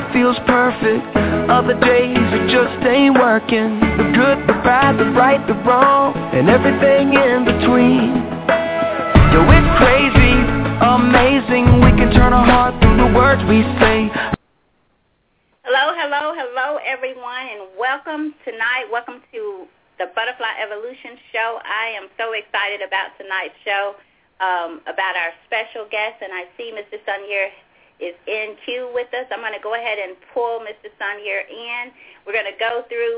life feels perfect. Other days it just ain't working. The good, the bad, the right, the wrong, and everything in between. Yo, it's crazy, amazing. We can turn our heart through the words we say. Hello, everyone, and welcome tonight. Welcome to the Butterfly Evolution Show. I am so excited about tonight's show, about our special guest, and I see Mr. Sonier is in queue with us. I'm going to go ahead and pull Mr. Sonier in. We're going to go through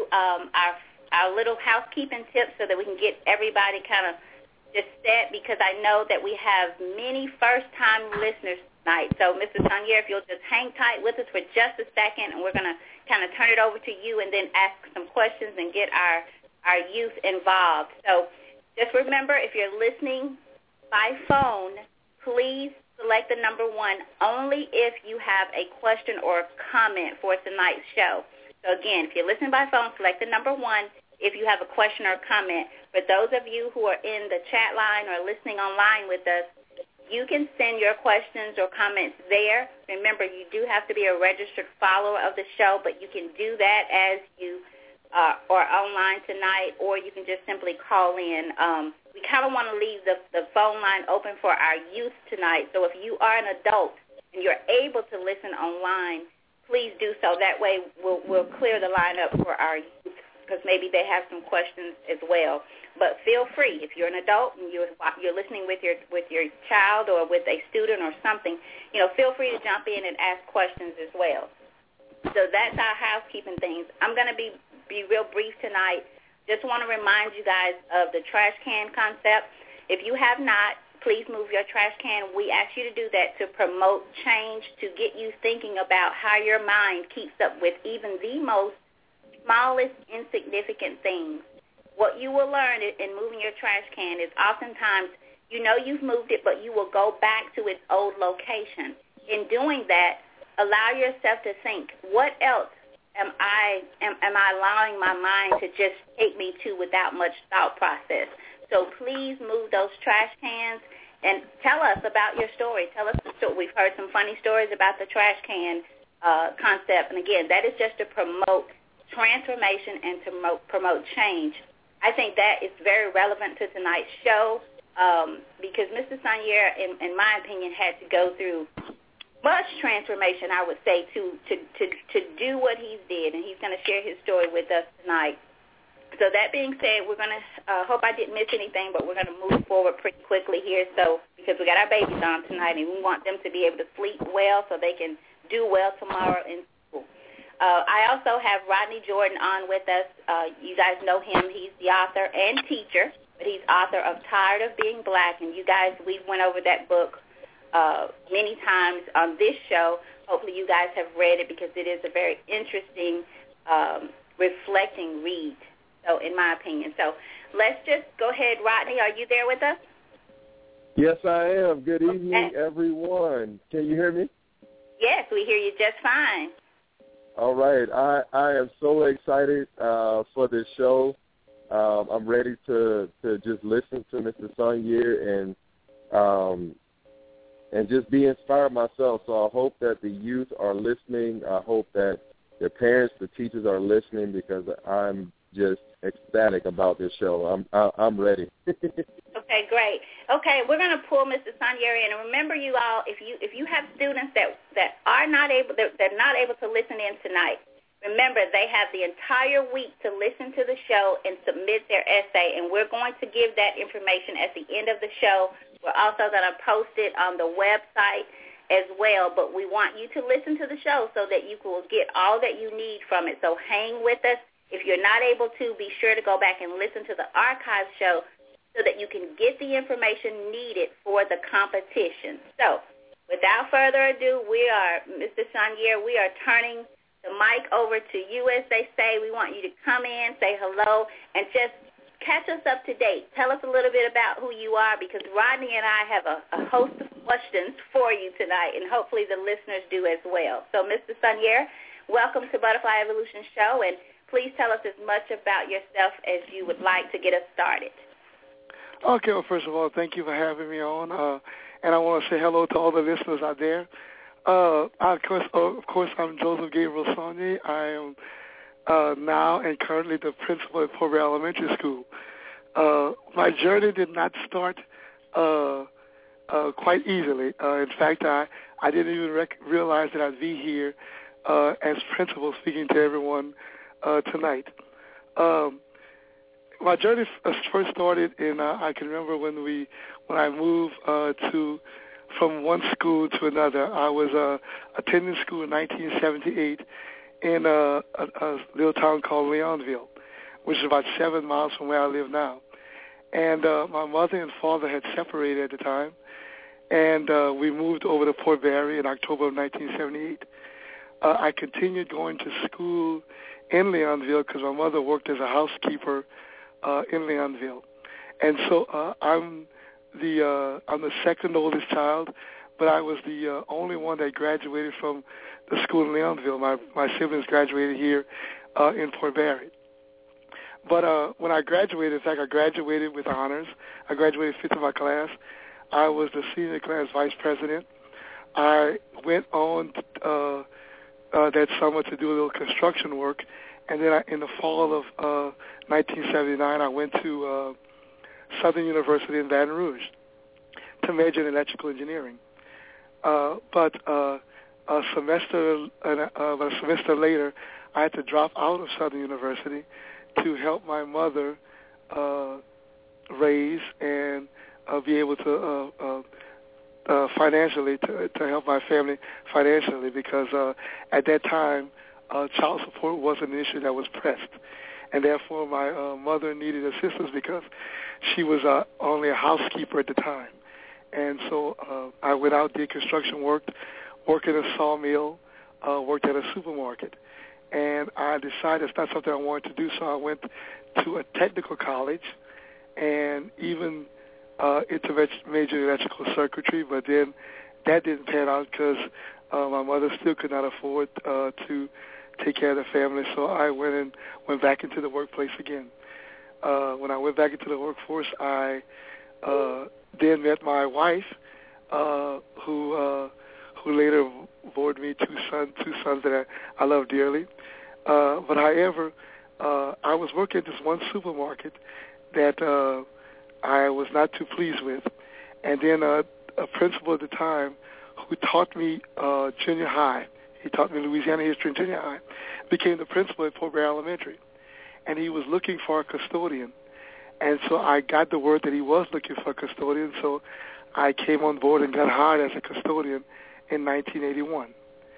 our little housekeeping tips so that we can get everybody kind of just set, because I know that we have many first-time listeners tonight. So, Mr. Sonier, if you'll just hang tight with us for just a second, and we're going to kind of turn it over to you and then ask some questions and get our youth involved. So just remember, if you're listening by phone, please select the number 1 only if you have a question or a comment for tonight's show. So again, if you're listening by phone, select the number 1 if you have a question or a comment. For those of you who are in the chat line or listening online with us, you can send your questions or comments there. Remember, you do have to be a registered follower of the show, but you can do that as you or online tonight, or you can just simply call in. We kind of want to leave the phone line open for our youth tonight. So if you are an adult and you're able to listen online, please do so. That way we'll clear the line up for our youth, because maybe they have some questions as well. But feel free, if you're an adult and you're listening with your child or with a student or something, feel free to jump in and ask questions as well. So that's our housekeeping things. I'm going to be real brief tonight. Just want to remind you guys of the trash can concept. If you have not, please move your trash can. We ask you to do that to promote change, to get you thinking about how your mind keeps up with even the most smallest insignificant things. What you will learn in moving your trash can is oftentimes you've moved it, but you will go back to its old location. In doing that, allow yourself to think, what else am I allowing my mind to just take me to without much thought process? So please move those trash cans and tell us about your story. Tell us the story. We've heard some funny stories about the trash can concept. And again, that is just to promote transformation and to promote change. I think that is very relevant to tonight's show, because Mr. Sonier, in my opinion, had to go through much transformation, I would say, to do what he did, and he's going to share his story with us tonight. So that being said, we're going to hope I didn't miss anything, but we're going to move forward pretty quickly here. So because we got our babies on tonight, and we want them to be able to sleep well so they can do well tomorrow in school. I also have Rodney Jordan on with us. You guys know him. He's the author and teacher, but he's author of Tired of Being Black. And you guys, we went over that book many times on this show. Hopefully you guys have read it, because it is a very interesting, reflecting read, so in my opinion. So let's just go ahead. Rodney, are you there with us? Yes, I am. Good evening, everyone. Can you hear me? Yes, we hear you just fine. All right. I am so excited for this show. I'm ready to just listen to Mr. Sonier and just be inspired myself. So I hope that the youth are listening. I hope that their parents, the teachers are listening, because I'm just ecstatic about this show. I'm ready. Okay, great. Okay, we're going to pull Mr. Sonier in, and remember, you all, if you have students that are not able, they're not able to listen in tonight, remember they have the entire week to listen to the show and submit their essay, and we're going to give that information at the end of the show. We're also going to post it on the website as well, but we want you to listen to the show so that you will get all that you need from it. So hang with us. If you're not able to, be sure to go back and listen to the archive show so that you can get the information needed for the competition. So without further ado, Mr. Sonier, we are turning the mic over to you, as they say. We want you to come in, say hello, and just catch us up to date. Tell us a little bit about who you are, because Rodney and I have a host of questions for you tonight, and hopefully the listeners do as well. So, Mr. Sonier, welcome to Butterfly Evolution Show, and please tell us as much about yourself as you would like to get us started. Okay, well, first of all, thank you for having me on, and I want to say hello to all the listeners out there. Of course, I'm Joseph Gabriel Saunier. I am now and currently the principal at Port Barre Elementary School. My journey did not start quite easily. In fact, I didn't even realize that I'd be here as principal speaking to everyone tonight. My journey first started in, I can remember when I moved from one school to another. I was attending school in 1978 in a little town called Leonville, which is about 7 miles from where I live now. And my mother and father had separated at the time, and we moved over to Port Barre in October of 1978. I continued going to school in Leonville because my mother worked as a housekeeper in Leonville. And so I'm the second oldest child, but I was the only one that graduated from the school in Leonville. My siblings graduated here in Port Barre. But when I graduated, in fact, I graduated with honors. I graduated fifth in my class. I was the senior class vice president. I went on that summer to do a little construction work, and then in the fall of 1979, I went to Southern University in Baton Rouge to major in electrical engineering. But a semester later, I had to drop out of Southern University to help my mother raise and be able to financially to help my family financially, because at that time child support wasn't an issue that was pressed, and therefore my mother needed assistance because she was only a housekeeper at the time. And so I went out, did construction work, worked in a sawmill, worked at a supermarket. And I decided it's not something I wanted to do, so I went to a technical college and even into major electrical circuitry, but then that didn't pan out because my mother still could not afford to take care of the family, so I went back into the workplace again. When I went back into the workforce, I then met my wife, who later bore me two sons that I love dearly. But however, I was working at this one supermarket that I was not too pleased with, and then a principal at the time who taught me junior high, he taught me Louisiana history in junior high, became the principal at Port Barre Elementary, and he was looking for a custodian. And so I got the word that he was looking for a custodian, so I came on board and got hired as a custodian in 1981.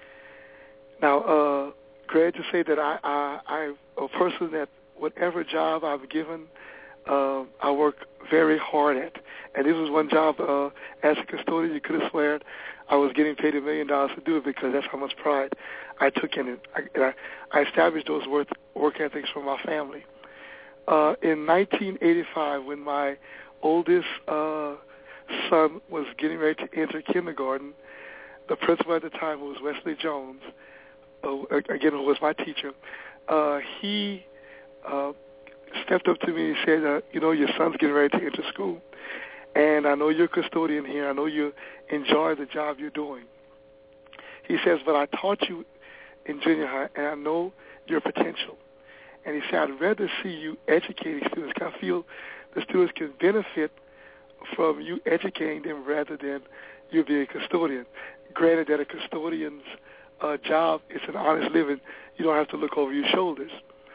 Now, glad to say that I'm a person that whatever job I've given, I work very hard at. And this was one job as a custodian, you could have sworn I was getting paid $1 million to do it, because that's how much pride I took in it. I established those work ethics for my family. In 1985, when my oldest son was getting ready to enter kindergarten, the principal at the time, who was Wesley Jones, again, who was my teacher, he stepped up to me and said, your son's getting ready to enter school, and I know you're a custodian here. I know you enjoy the job you're doing. He says, but I taught you in junior high, and I know your potential. And he said, I'd rather see you educating students, because I feel the students can benefit from you educating them rather than you being a custodian. Granted that a custodian's job is an honest living. You don't have to look over your shoulders.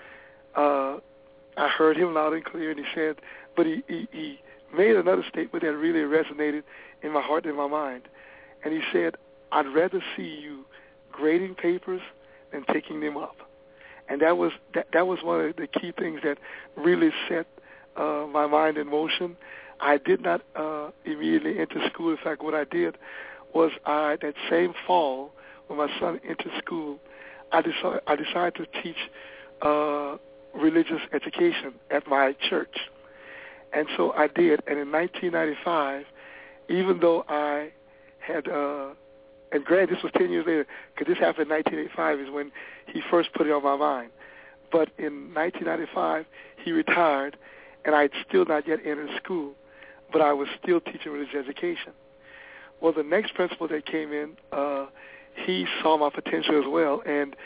I heard him loud and clear, and he said, but he made another statement that really resonated in my heart and in my mind. And he said, I'd rather see you grading papers than picking them up. And that was one of the key things that really set my mind in motion. I did not immediately enter school. In fact, what I did was that same fall, when my son entered school, I decided to teach religious education at my church. And so I did. And in 1995, even though I had, and granted, this was 10 years later, because this happened in 1985 is when he first put it on my mind. But in 1995, he retired, and I had still not yet entered school, but I was still teaching religious education. Well, the next principal that came in, he saw my potential as well, and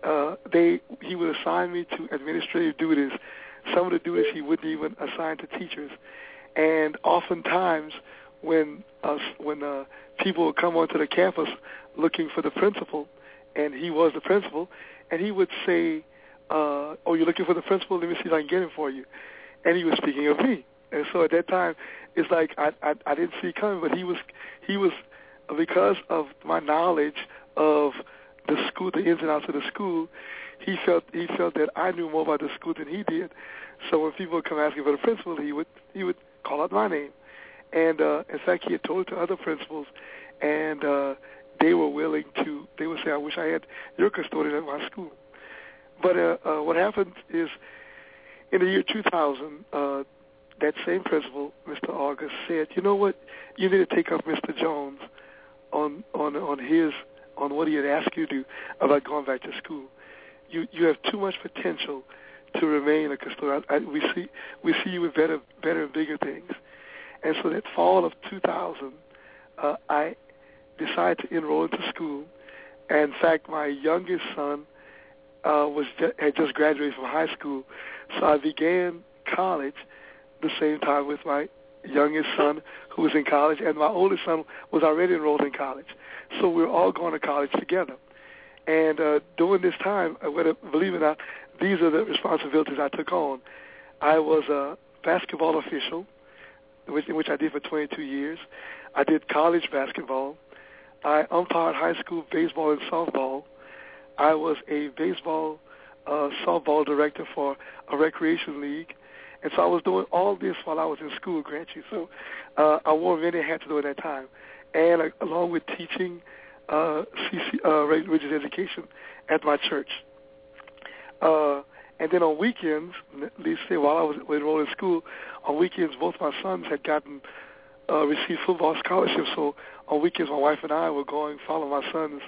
he would assign me to administrative duties. Some of the duties he wouldn't even assign to teachers. And oftentimes when people would come onto the campus looking for the principal, and he was the principal, and he would say, oh, you're looking for the principal? Let me see if I can get him for you. And he was speaking of me. And so at that time, it's like I didn't see it coming, but he was because of my knowledge of the school, the ins and outs of the school, he felt that I knew more about the school than he did. So when people would come asking for the principal, he would call out my name. And in fact, he had told it to other principals, and they were willing to. They would say, "I wish I had your custodian at my school." But what happened is, in the year 2000, that same principal, Mr. August, said, "You know what? You need to take up Mr. Jones on what he had asked you to do about going back to school. You have too much potential to remain a custodian. We see you with better and bigger things." And so that fall of 2000, I decided to enroll into school. And in fact, my youngest son had just graduated from high school, so I began college the same time with my youngest son, who was in college, and my oldest son was already enrolled in college. So we were all going to college together. And during this time, believe it or not, these are the responsibilities I took on. I was a basketball official, which I did for 22 years. I did college basketball. I umpired high school baseball and softball. I was a baseball softball director for a recreation league. And so I was doing all this while I was in school, grant you. So I wore many hats during that time. And along with teaching religious education at my church. And then on weekends, at least say while I was enrolled in school, on weekends both my sons had received football scholarships. So on weekends, my wife and I were going follow my sons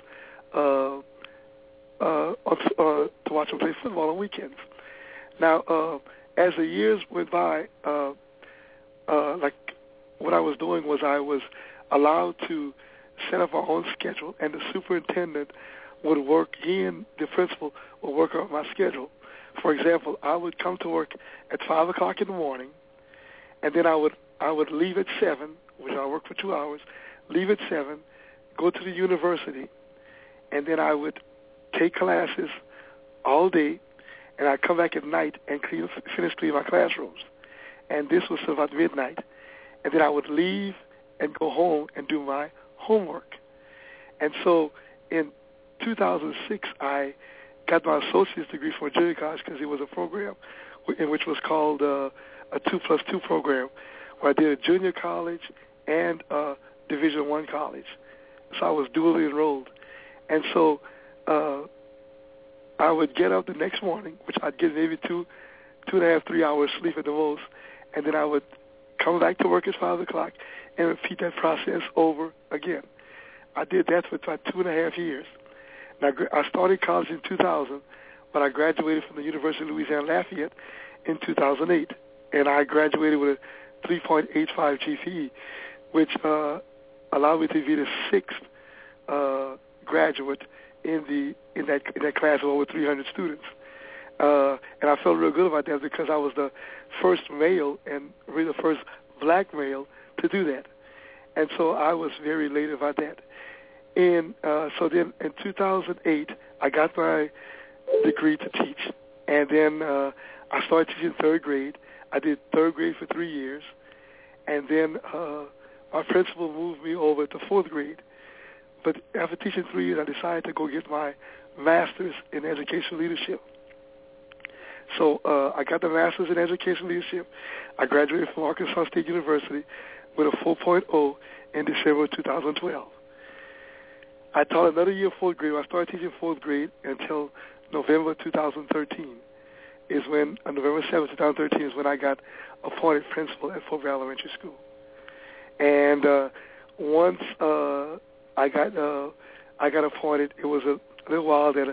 to watch them play football on weekends. Now, as the years went by, like what I was doing was I was allowed to set up our own schedule, and the superintendent would work. He and the principal would work on my schedule. For example, I would come to work at 5 o'clock in the morning, and then I would leave at 7, which I worked for 2 hours, leave at 7, go to the university, and then I would take classes all day, and I'd come back at night and finish cleaning my classrooms. And this was about midnight. And then I would leave and go home and do my homework. And so in 2006, I got my associate's degree from a junior college because it was a program which was called a 2+2 program, where I did a junior college and a Division I college. So I was dually enrolled. And so I would get up the next morning, which I'd get maybe 2.5, 3 hours sleep at the most, and then I would come back to work at 5 o'clock and repeat that process over again. I did that for about 2.5 years. Now, I started college in 2000, but I graduated from the University of Louisiana Lafayette in 2008, and I graduated with a 3.85 GPA, which allowed me to be the 6th graduate in that class of over 300 students. And I felt real good about that because I was the first male and really the first black male to do that. And so I was very elated about that. And so then in 2008, I got my degree to teach. And then I started teaching 3rd grade. I did 3rd grade for 3 years. And then my principal moved me over to 4th grade. But after teaching 3 years, I decided to go get my master's in education leadership. So I got the master's in education leadership. I graduated from Arkansas State University with a 4.0 in December 2012. I taught another year of 4th grade. I started teaching 4th grade until November 2013. November 7th, 2013 is when I got appointed principal at Fort Valley Elementary School. And once I got appointed, it was a little while that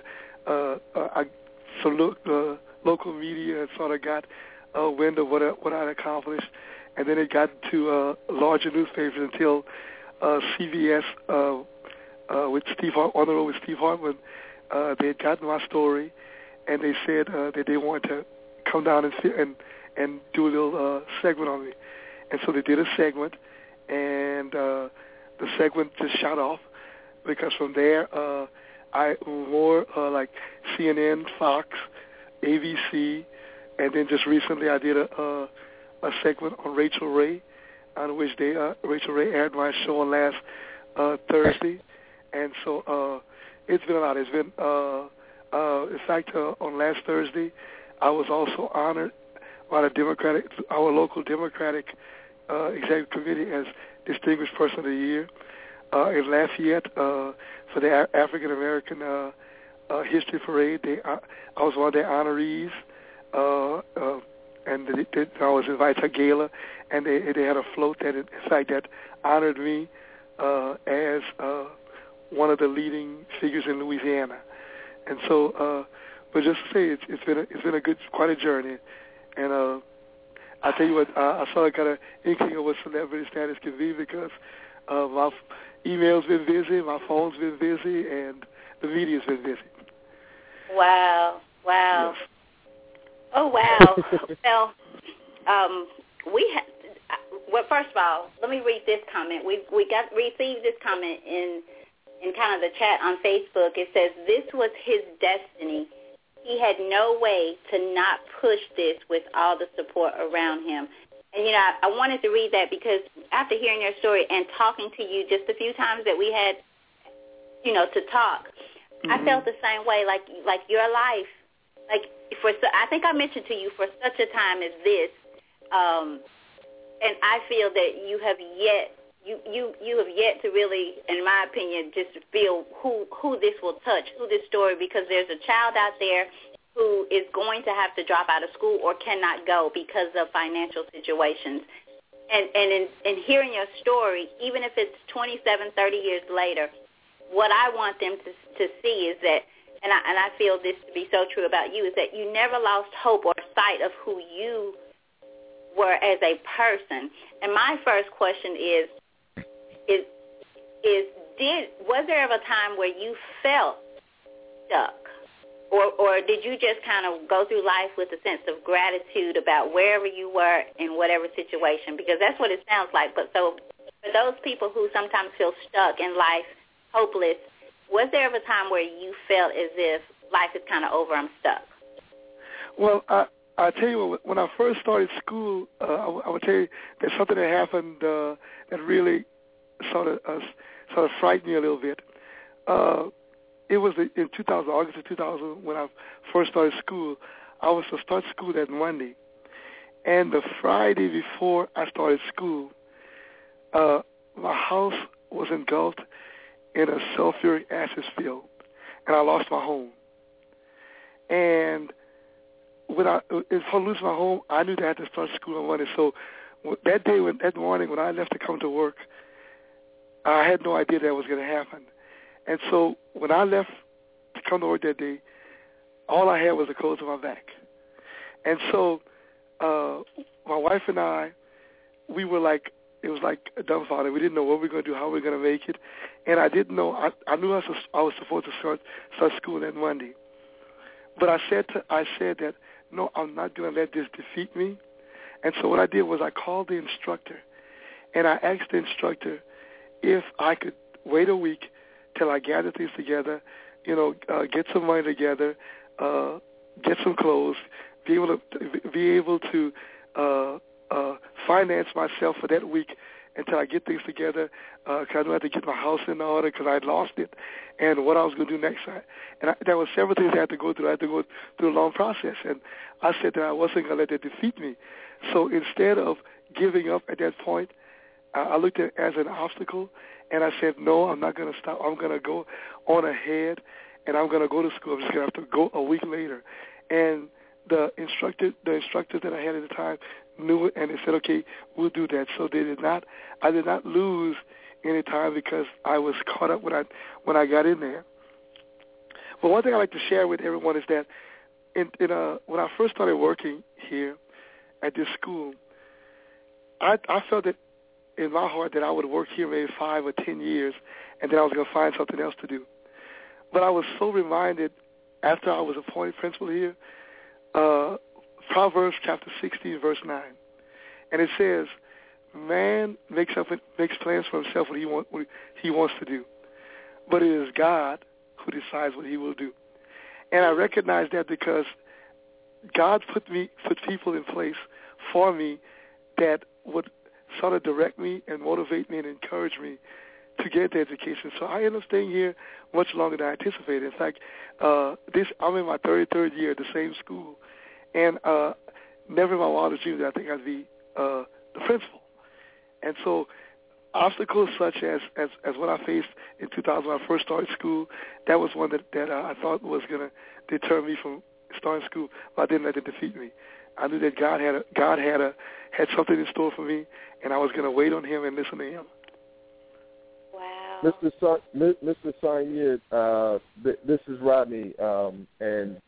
local media had sort of got a wind of what I'd accomplished, and then it got to larger newspapers until CBS with Steve on the road with Steve Hartman. They had gotten my story, and they said that they wanted to come down and do a little segment on me. And so they did a segment, and the segment just shot off, because from there I more like CNN, Fox, ABC, and then just recently I did a segment on Rachel Ray, on which Rachel Ray aired my show on last Thursday. And so it's been a lot. It's been, in fact, on last Thursday, I was also honored by our local Democratic Executive Committee as Distinguished Person of the Year in Lafayette for the African American History Parade. I was one of their honorees, and I was invited to a gala, and they had a float that, in fact, that honored me as one of the leading figures in Louisiana. And so, but just to say, it's been quite a journey. And I tell you what, I sort of got an inkling of what celebrity status can be, because my email's been busy, my phone's been busy, and the media's been busy. Wow. Yes. Oh, wow. Well, first of all, let me read this comment. We received this comment in kind of the chat on Facebook. It says, this was his destiny. He had no way to not push this with all the support around him. And, I wanted to read that because after hearing your story and talking to you just a few times that we had, to talk, mm-hmm. I felt the same way, like your life. I think I mentioned to you, for such a time as this, and I feel that you have yet to really, in my opinion, just feel who this will touch, who this story, because there's a child out there who is going to have to drop out of school or cannot go because of financial situations. And in hearing your story, even if it's 27, 30 years later, what I want them to see is that, and I feel this to be so true about you, is that you never lost hope or sight of who you were as a person. And my first question was there ever a time where you felt stuck? Or did you just kind of go through life with a sense of gratitude about wherever you were in whatever situation? Because that's what it sounds like. But so for those people who sometimes feel stuck in life, hopeless, was there ever a time where you felt as if life is kind of over, I'm stuck? Well, I tell you what, when I first started school, I would tell you there's something that happened that really sort of frightened me a little bit. It was in August of 2000, when I first started school. I was to start school that Monday. And the Friday before I started school, my house was engulfed in a sulfuric acid spill, and I lost my home. And when I lose my home, I knew that I had to start school on Monday. So that morning when I left to come to work, I had no idea that was going to happen. And so when I left to come to work that day, all I had was the clothes on my back. And so my wife and I, we were like, it was like dumbfounded. We didn't know what we were going to do, how we were going to make it. And I didn't know. I knew I was supposed to start school that Monday. But I said that, no, I'm not going to let this defeat me. And so what I did was I called the instructor, and I asked the instructor if I could wait a week till I gather things together, get some money together, get some clothes, be able to finance myself for that week until I get things together, because I knew I had to get my house in order because I had lost it, and what I was going to do next. And there were several things I had to go through. I had to go through a long process, and I said that I wasn't going to let that defeat me. So instead of giving up at that point, I looked at it as an obstacle, and I said, no, I'm not going to stop. I'm going to go on ahead, and I'm going to go to school. I'm just going to have to go a week later. And the instructors that I had at the time knew it, and they said, okay, we'll do that. So I did not lose any time because I was caught up when I got in there. But one thing I'd like to share with everyone is that when I first started working here at this school, I felt that in my heart that I would work here maybe 5 or 10 years, and then I was going to find something else to do. But I was so reminded after I was appointed principal here, Proverbs chapter 16, verse 9. And it says, man makes plans for himself what he wants to do, but it is God who decides what he will do. And I recognize that because God put people in place for me that would sort of direct me and motivate me and encourage me to get the education. So I ended up staying here much longer than I anticipated. In fact, I'm in my 33rd year at the same school, and never in my wildest dreams did I think I'd be the principal. And so obstacles such as what I faced in 2000 when I first started school, that was one that I thought was going to deter me from starting school, but I didn't let it defeat me. I knew that God had something in store for me, and I was going to wait on him and listen to him. Wow. Mr. Sanyid, this is Rodney, and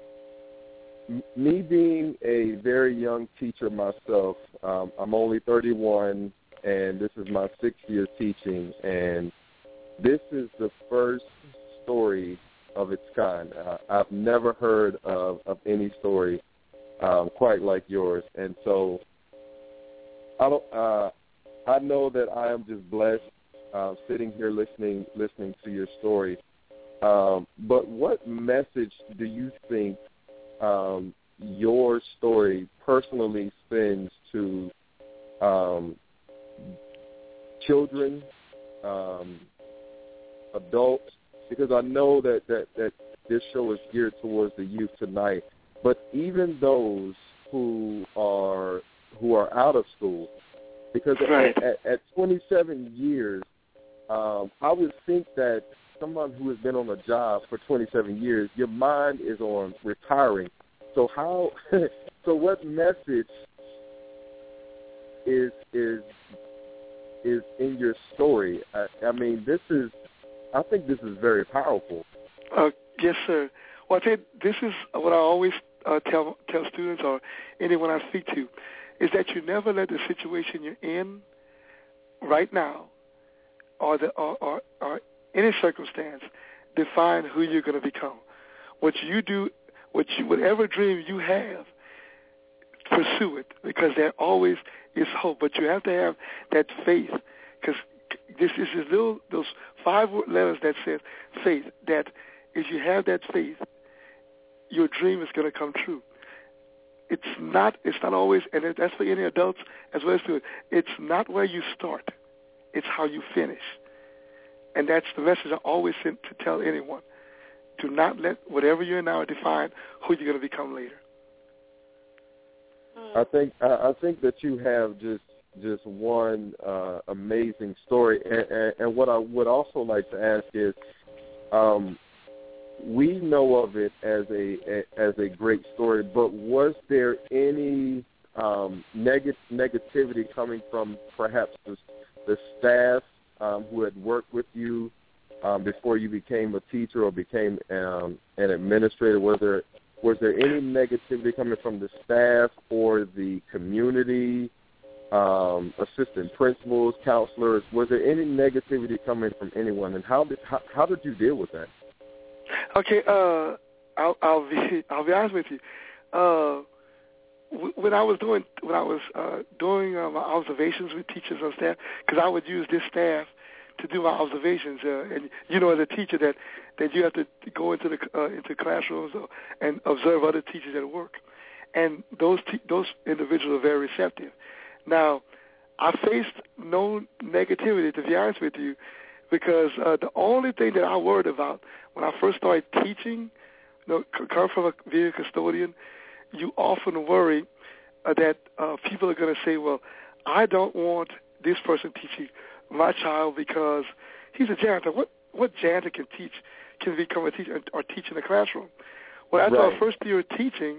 me being a very young teacher myself, I'm only 31, and this is my 6th year teaching, and this is the first story of its kind. I've never heard of any story quite like yours, and so I know that I am just blessed sitting here listening to your story. But what message do you think your story personally sends to children, adults? Because I know that this show is geared towards the youth tonight, but even those who are out of school, because right. at 27 years, I would think that someone who has been on a job for 27 years, your mind is on retiring. So so what message is in your story? I mean, I think this is very powerful. Yes, sir. Well, I think this is what I always tell students or anyone I speak to, is that you never let the situation you're in right now or any circumstance define who you're going to become. What you do, whatever dream you have, pursue it, because there always is hope. But you have to have that faith, because this is those 5 letters that says faith, that if you have that faith, your dream is going to come true. It's not always, and that's for any adults as well as students, it's not where you start, it's how you finish. And that's the message I always send to tell anyone. Do not let whatever you're in now define who you're going to become later. I think that you have just one amazing story, and what I would also like to ask is, we know of it as a great story, but was there any negativity coming from perhaps the staff who had worked with you before you became a teacher or became an administrator? Was there any negativity coming from the staff or the community, assistant principals, counselors? Was there any negativity coming from anyone, and how did you deal with that? Okay, I'll be honest with you. When I was doing my observations with teachers on staff, because I would use this staff to do my observations, and as a teacher that you have to go into classrooms and observe other teachers at work, and those individuals are very receptive. Now, I faced no negativity, to be honest with you, because the only thing that I worried about when I first started teaching, come from a being a custodian, you often worry that people are going to say, well, I don't want this person teaching my child because he's a janitor. What janitor can become a teacher or teach in a classroom? Well, after our first year of teaching,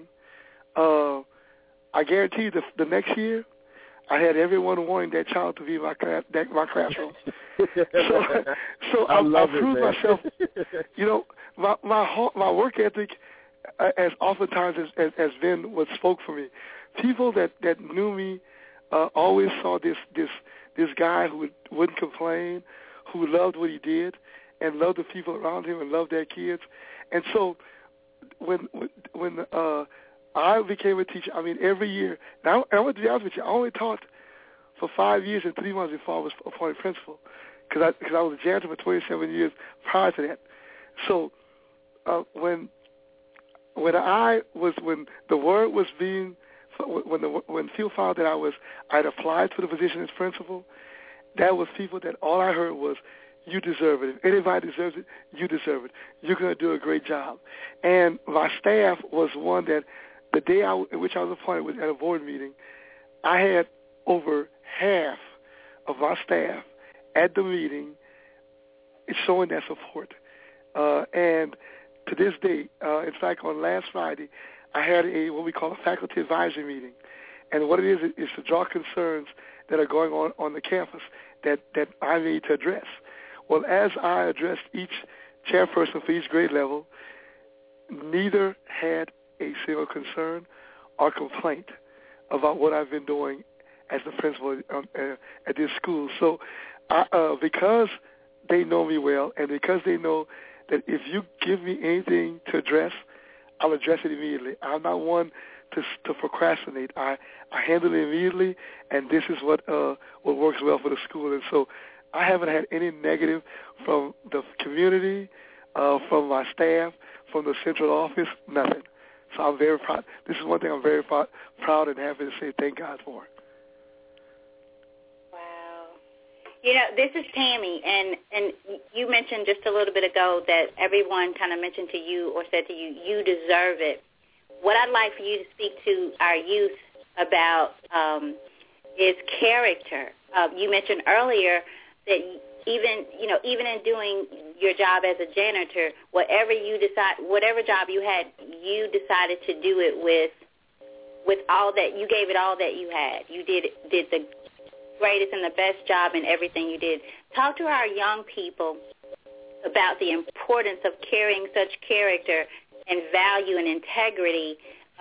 I guarantee you the next year, I had everyone wanting that child to be in my classroom. So I proved myself. My work ethic, as oftentimes has been what spoke for me. People that knew me always saw this guy who wouldn't complain, who loved what he did, and loved the people around him and loved their kids. And so when I became a teacher, I mean, every year, and I want to be honest with you, I only taught for 5 years and 3 months before I was appointed principal, because I was a janitor for 27 years prior to that. So when the word was being, when people found that I'd applied for the position as principal, that was people that all I heard was, you deserve it. If anybody deserves it, you deserve it. You're going to do a great job. And my staff was one that the day in which I was appointed was at a board meeting, I had over half of my staff at the meeting showing that support. And to this day, in fact, on last Friday, I had what we call a faculty advisory meeting. And what it is to draw concerns that are going on the campus that I need to address. Well, as I addressed each chairperson for each grade level, neither had a single concern or complaint about what I've been doing as the principal at this school. So because they know me well and because they know that if you give me anything to address, I'll address it immediately. I'm not one to procrastinate. I handle it immediately, and this is what works well for the school. And so I haven't had any negative from the community, from my staff, from the central office, nothing. So I'm very proud. This is one thing I'm very proud and happy to say thank God for. Wow. You know, this is Tammy, and you mentioned just a little bit ago that everyone kind of mentioned to you or said to you, you deserve it. What I'd like for you to speak to our youth about is character. You mentioned earlier that even in doing your job as a janitor, whatever job you had, you decided to do it with all that you gave it all that you had. You did the greatest and the best job in everything you did. Talk to our young people about the importance of carrying such character and value and integrity.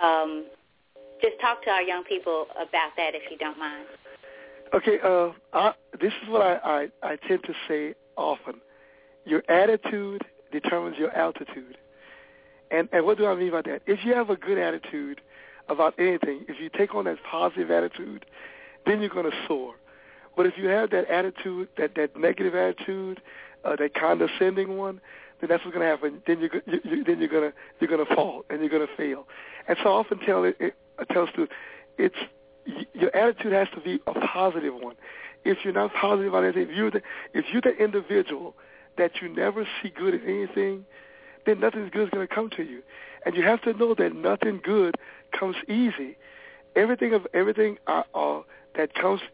Just talk to our young people about that, if you don't mind. Okay, this is what I tend to say often. Your attitude determines your altitude. And what do I mean by that? If you have a good attitude about anything, if you take on that positive attitude, then you're going to soar. But if you have that attitude, that negative attitude, that condescending one, then that's what's going to happen. Then you're going to fall and you're going to fail. And so I often tell students, your attitude has to be a positive one. If you're not positive about anything, if you're the individual that you never see good in anything, then nothing good is going to come to you. And you have to know that nothing good comes easy. Everything that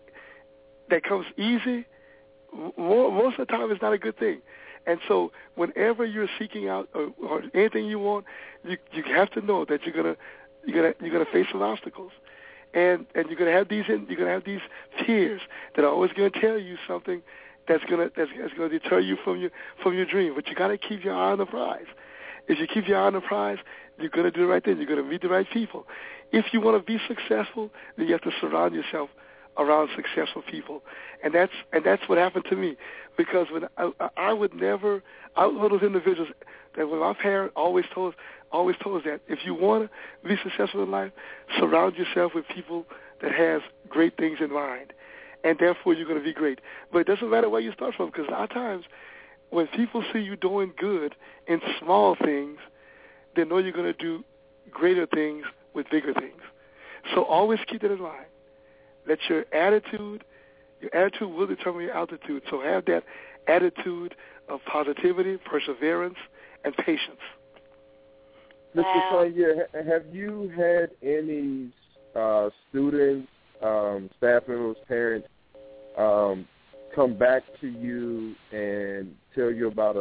comes easy, most of the time, is not a good thing. And so, whenever you're seeking out or anything you want, you have to know that you're gonna face some obstacles. And you're gonna have these fears that are always gonna tell you something that's gonna deter you from your dream. But you gotta keep your eye on the prize. If you keep your eye on the prize, you're gonna do the right thing. You're gonna meet the right people. If you want to be successful, then you have to surround yourself around successful people, and that's what happened to me. Because when I was one of those individuals that when my parents always told us that if you want to be successful in life, surround yourself with people that has great things in mind, and therefore you're going to be great. But it doesn't matter where you start from, because a lot of times when people see you doing good in small things, they know you're going to do greater things with bigger things. So always keep that in mind. Let your attitude will determine your altitude. So have that attitude of positivity, perseverance, and patience. Mr. Sonia, have you had any students, staff members, parents come back to you and tell you about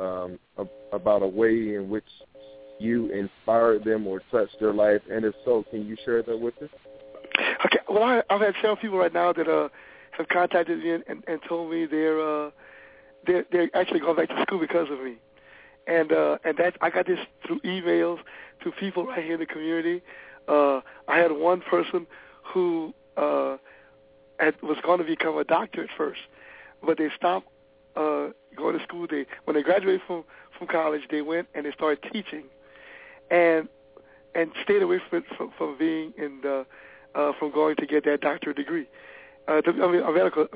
a way in which you inspired them or touched their life? And if so, can you share that with us? Okay. Well, I've had several people right now that have contacted me and told me they're actually going back to school because of me, and that I got this through emails, through people right here in the community. I had one person who was going to become a doctor at first, but they stopped going to school. When they graduated from college, they went and they started teaching, and stayed away from being in the from going to get that doctorate degree, a medical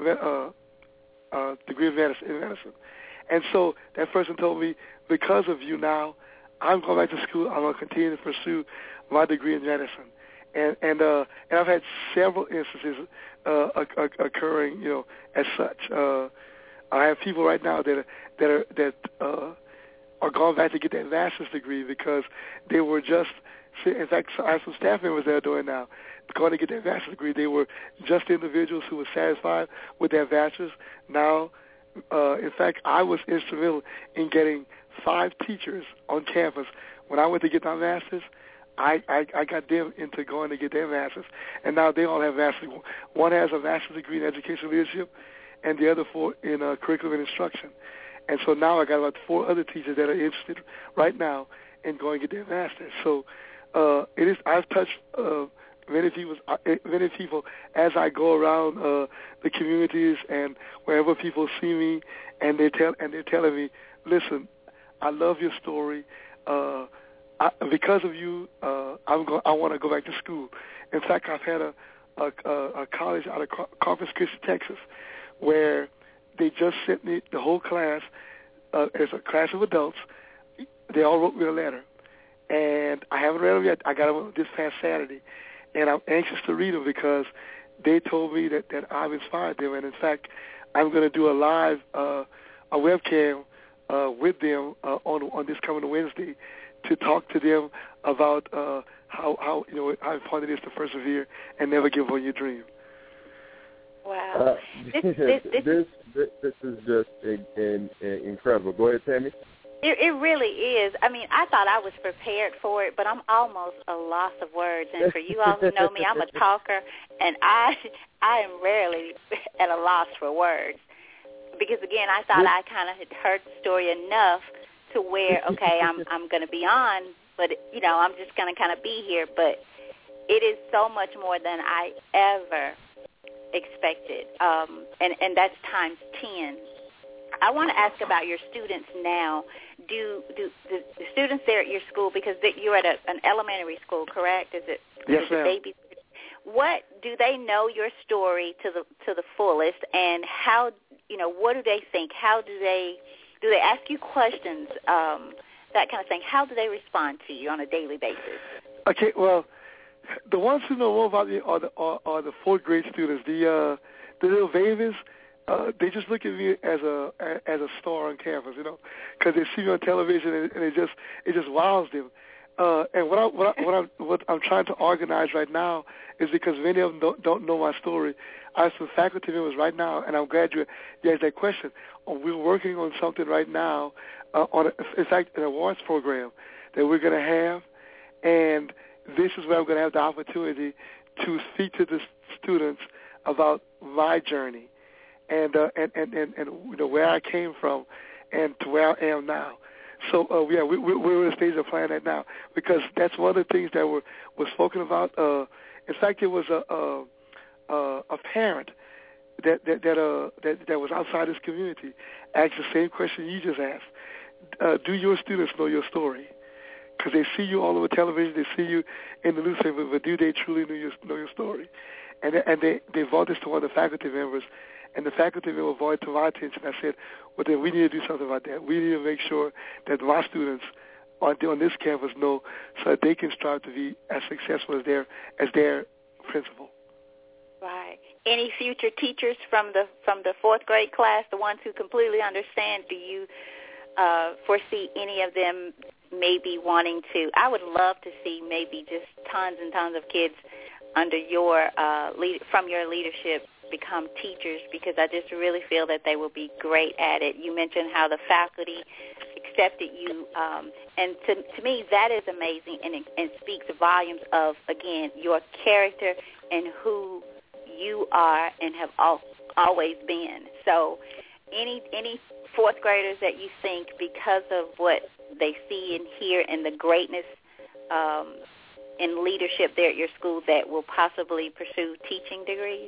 degree in medicine. And so that person told me, because of you now, I'm going back to school. I'm going to continue to pursue my degree in medicine. And I've had several instances occurring, as such. I have people right now that are going back to get that master's degree because they were just. In fact, I have some staff members that are doing now, going to get their master's degree. They were just individuals who were satisfied with their bachelor's. Now, in fact, I was instrumental in getting 5 teachers on campus. When I went to get my master's, I got them into going to get their master's, and now they all have master's. One has a master's degree in education leadership, and the other 4 in curriculum and instruction. And so now I got about 4 other teachers that are interested right now in going to get their master's. So it is. I've touched many people as I go around the communities and wherever people see me, and they're telling me, listen, I love your story. Because of you, I want to go back to school. In fact, I've had a college out of Corpus Christi, Texas, where they just sent me the whole class. It's a class of adults. They all wrote me a letter, and I haven't read them yet. I got them this past Saturday, and I'm anxious to read them because they told me that I've inspired them. And in fact, I'm going to do a live a webcam with them on this coming Wednesday to talk to them about how important it is to persevere and never give up on your dream. Wow. This is just incredible. Go ahead, Tammy. It really is. I mean, I thought I was prepared for it, but I'm almost a loss of words. And for you all who know me, I'm a talker, and I am rarely at a loss for words. Because, again, I thought I kind of had heard the story enough to where, okay, I'm going to be on, but, I'm just going to kind of be here. But it is so much more than I ever expected, and that's times 10. I want to ask about your students now. Do the students there at your school, because you're at an elementary school, correct? Is it? Yes, ma'am. Babies? What do they know your story to the fullest, and how? What do they think? How do they ask you questions? That kind of thing. How do they respond to you on a daily basis? Okay, well, the ones who know more about me are the 4th grade students. The little babies. They just look at me as a star on campus, because they see me on television and it just wows them. And what I'm trying to organize right now is because many of them don't know my story. I have some faculty members right now, and I'm glad you asked that question. We're working on something right now, in fact, an awards program that we're going to have, and this is where I'm going to have the opportunity to speak to the students about my journey. And where I came from, and to where I am now. So we're in the stage of planning that now, because that's one of the things that was spoken about. In fact, it was a parent that was outside his community asked the same question you just asked. Do your students know your story? Because they see you all over television, they see you in the newspaper, but do they truly know your story? And they brought this to one of the faculty members. And the faculty member brought it to my attention. I said, well, then we need to do something about that. We need to make sure that my students on this campus know, so that they can strive to be as successful as their principal. Right. Any future teachers from the 4th grade class, the ones who completely understand, do you foresee any of them maybe wanting to? I would love to see maybe just tons and tons of kids under your from your leadership become teachers, because I just really feel that they will be great at it. You mentioned how the faculty accepted you, and to me that is amazing, and speaks volumes of, again, your character and who you are and have always been. So any 4th graders that you think, because of what they see and hear and the greatness in leadership there at your school, that will possibly pursue teaching degrees?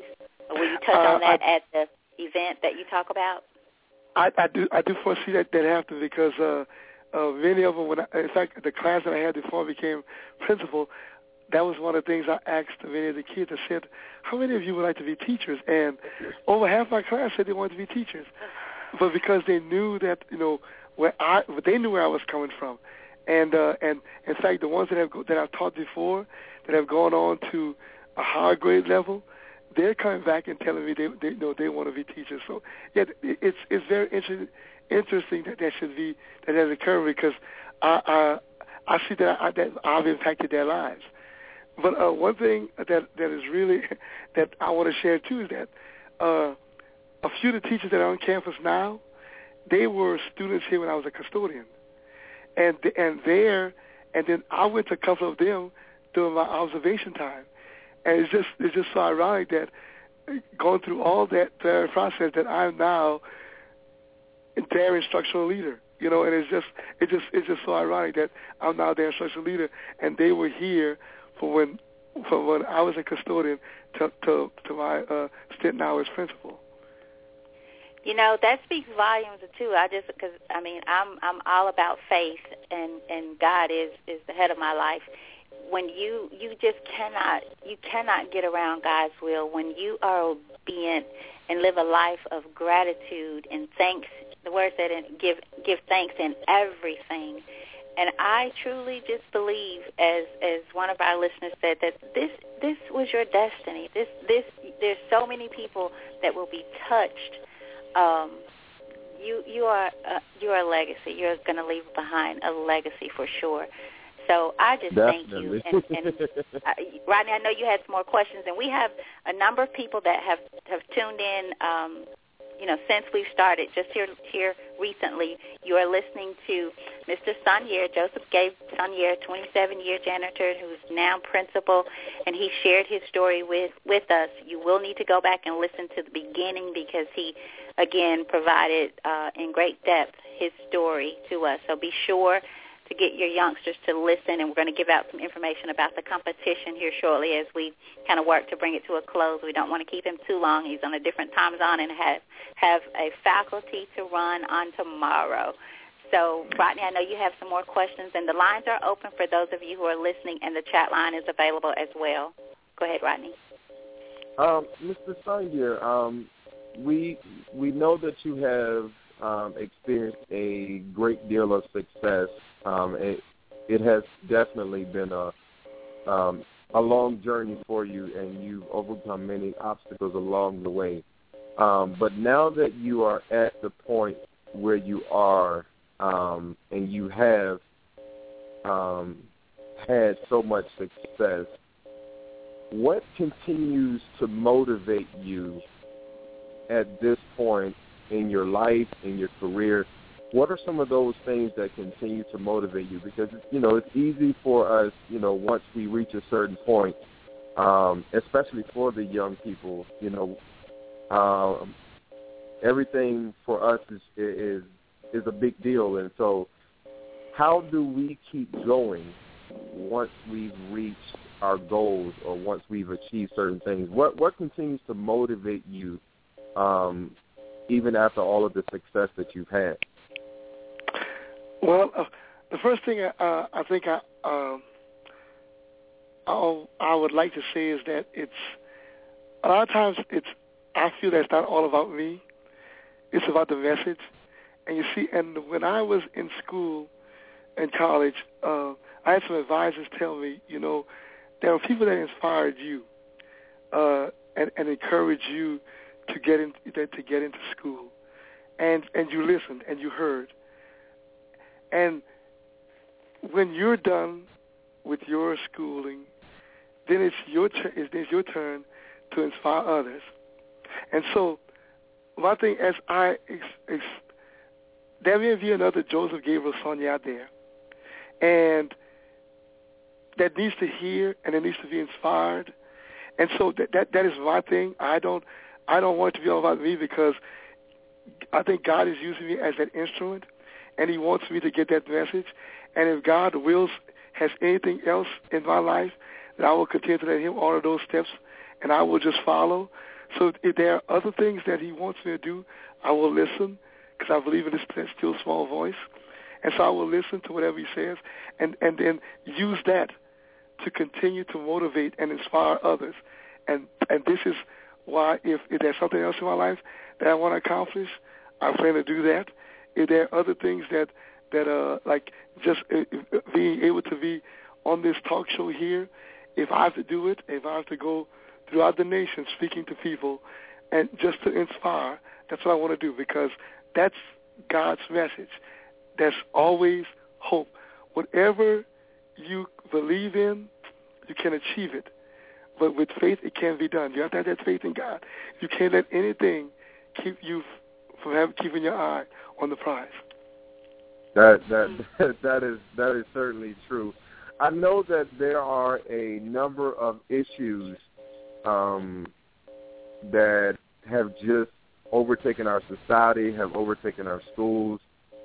Or will you touch on that at the event that you talk about? I do foresee that happen because many of them, in fact, the class that I had before I became principal, that was one of the things I asked many of the kids. I said, how many of you would like to be teachers? And over half my class said they wanted to be teachers. But because they knew that, they knew where I was coming from. And in fact, the ones that I've taught before that have gone on to a higher grade level, they're coming back and telling me they want to be teachers. So yeah, it's very interesting that has occurred because I see that I've impacted their lives. But one thing that is really that I want to share too is that a few of the teachers that are on campus now, they were students here when I was a custodian, and then I went to a couple of them during my observation time, and it's just so ironic that going through all that process that I'm now their instructional leader, and it's just so ironic that I'm now their instructional leader, and they were here for when I was a custodian to my stint now as principal. That speaks volumes too. I'm all about faith, and God is the head of my life. When you just cannot get around God's will. When you are obedient and live a life of gratitude and thanks, the word said, give thanks in everything. And I truly just believe, as one of our listeners said, that this was your destiny. There's so many people that will be touched. You are a legacy. You're going to leave behind a legacy for sure. So I just Definitely. thank you. And Rodney, I know you had some more questions, and we have a number of people that have tuned in. Since we've started, just here recently, you are listening to Mr. Sonier, Joseph Gabe Sonier, 27-year janitor who's now principal, and he shared his story with us. You will need to go back and listen to the beginning because he, again, provided in great depth his story to us. So be sure to get your youngsters to listen, and we're going to give out some information about the competition here shortly as we kind of work to bring it to a close. We don't want to keep him too long. He's on a different time zone and have a faculty to run on tomorrow. So, Rodney, I know you have some more questions, and the lines are open for those of you who are listening, and the chat line is available as well. Go ahead, Rodney. Mr. Sonier, we know that you have experienced a great deal of success. It has definitely been a long journey for you, and you've overcome many obstacles along the way. But now that you are at the point where you are, and you have had so much success, what continues to motivate you at this point in your life, in your career? What are some of those things that continue to motivate you? Because, it's easy for us, once we reach a certain point, especially for the young people, everything for us is a big deal. And so how do we keep going once we've reached our goals or once we've achieved certain things? What continues to motivate you even after all of the success that you've had? Well, the first thing I think I would like to say is that it's a lot of times I feel that it's not all about me. It's about the message. And you see, and when I was in school and college, I had some advisors tell me, there were people that inspired you and encouraged you to get into school, and you listened and you heard. And when you're done with your schooling, then it's your turn to inspire others. And so, one thing, as there may be another Joseph Gabriel Sonier out there, and that needs to hear and it needs to be inspired. And so that is my thing. I don't want it to be all about me, because I think God is using me as that instrument, and he wants me to get that message. And if God has anything else in my life, then I will continue to let him order those steps, and I will just follow. So if there are other things that he wants me to do, I will listen because I believe in that still small voice. And so I will listen to whatever he says and then use that to continue to motivate and inspire others. And this is why if there's something else in my life that I want to accomplish, I plan to do that. If there are other things that like just being able to be on this talk show here, if I have to do it, if I have to go throughout the nation speaking to people and just to inspire, that's what I want to do because that's God's message. There's always hope. Whatever you believe in, you can achieve it. But with faith, it can be done. You have to have that faith in God. You can't let anything keep you from keeping your eye on the prize. That is certainly true. I know that there are a number of issues that have just overtaken our society, have overtaken our schools.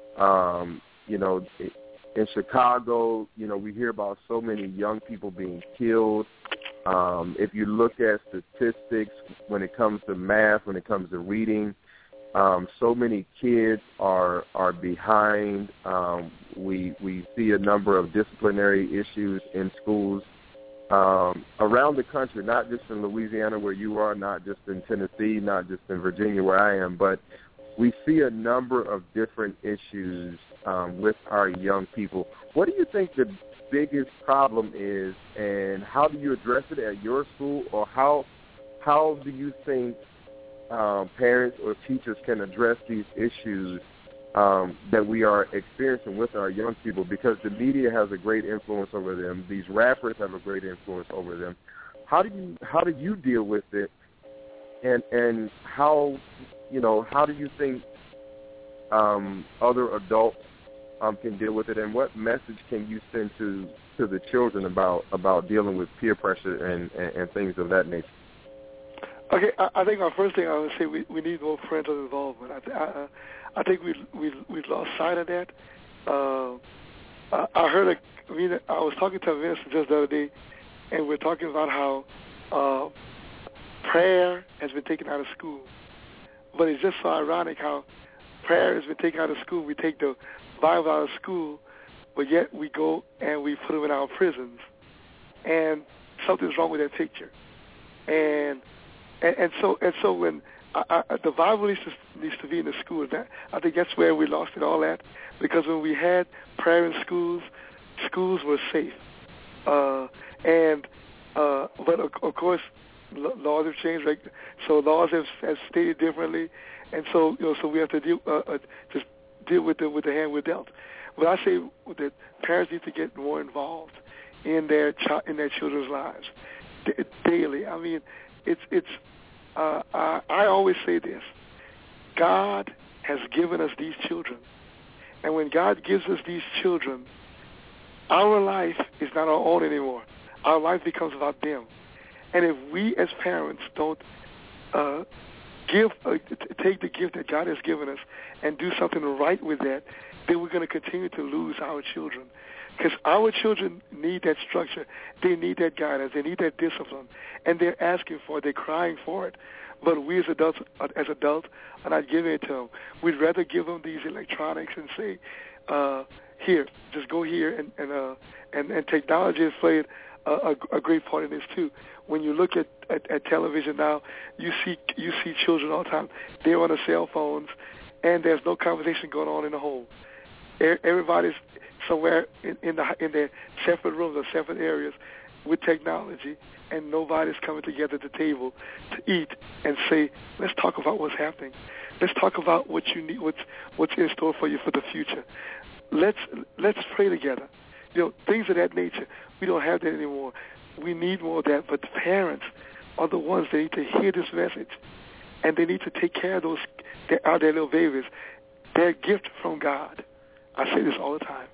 In Chicago, we hear about so many young people being killed. If you look at statistics when it comes to math, when it comes to reading, so many kids are behind. We see a number of disciplinary issues in schools around the country, not just in Louisiana where you are, not just in Tennessee, not just in Virginia where I am, but we see a number of different issues with our young people. What do you think the biggest problem is, and how do you address it at your school, or how do you think parents or teachers can address these issues that we are experiencing with our young people? Because the media has a great influence over them. These rappers have a great influence over them. How do you deal with it, and how do you think other adults can deal with it, and what message can you send to the children about dealing with peer pressure and things of that nature? Okay, I think our first thing I would say we need more parental involvement. I think we've lost sight of that. I was talking to a minister just the other day, and we're talking about how prayer has been taken out of school. But it's just so ironic how prayer has been taken out of school. We take the Bible out of school, but yet we go and we put them in our prisons. And something's wrong with that picture. And so when the Bible needs to be in the schools, I think that's where we lost it all at. Because when we had prayer in schools were safe. But of course, laws have changed, right? So laws have stated differently, and so so we have to just deal with the hand we're dealt. But I say that parents need to get more involved in their children's lives daily. I mean, I always say this: God has given us these children, and when God gives us these children, our life is not our own anymore. Our life becomes about them. And if we as parents don't take the gift that God has given us and do something right with that, then we're going to continue to lose our children. Because our children need that structure. They need that guidance. They need that discipline. And they're asking for it. They're crying for it. But we as adults are not giving it to them. We'd rather give them these electronics and say, here, just go here. And technology has played a great part in this too. When you look at television now, you see children all the time. They're on their cell phones, and there's no conversation going on in the home. Everybody's somewhere in their separate rooms or separate areas with technology, and nobody's coming together at the table to eat and say, let's talk about what's happening. Let's talk about what you need, what's in store for you for the future. Let's pray together. Things of that nature. We don't have that anymore. We need more of that. But the parents are the ones that need to hear this message, and they need to take care of those that are their little babies. They're a gift from God. I say this all the time.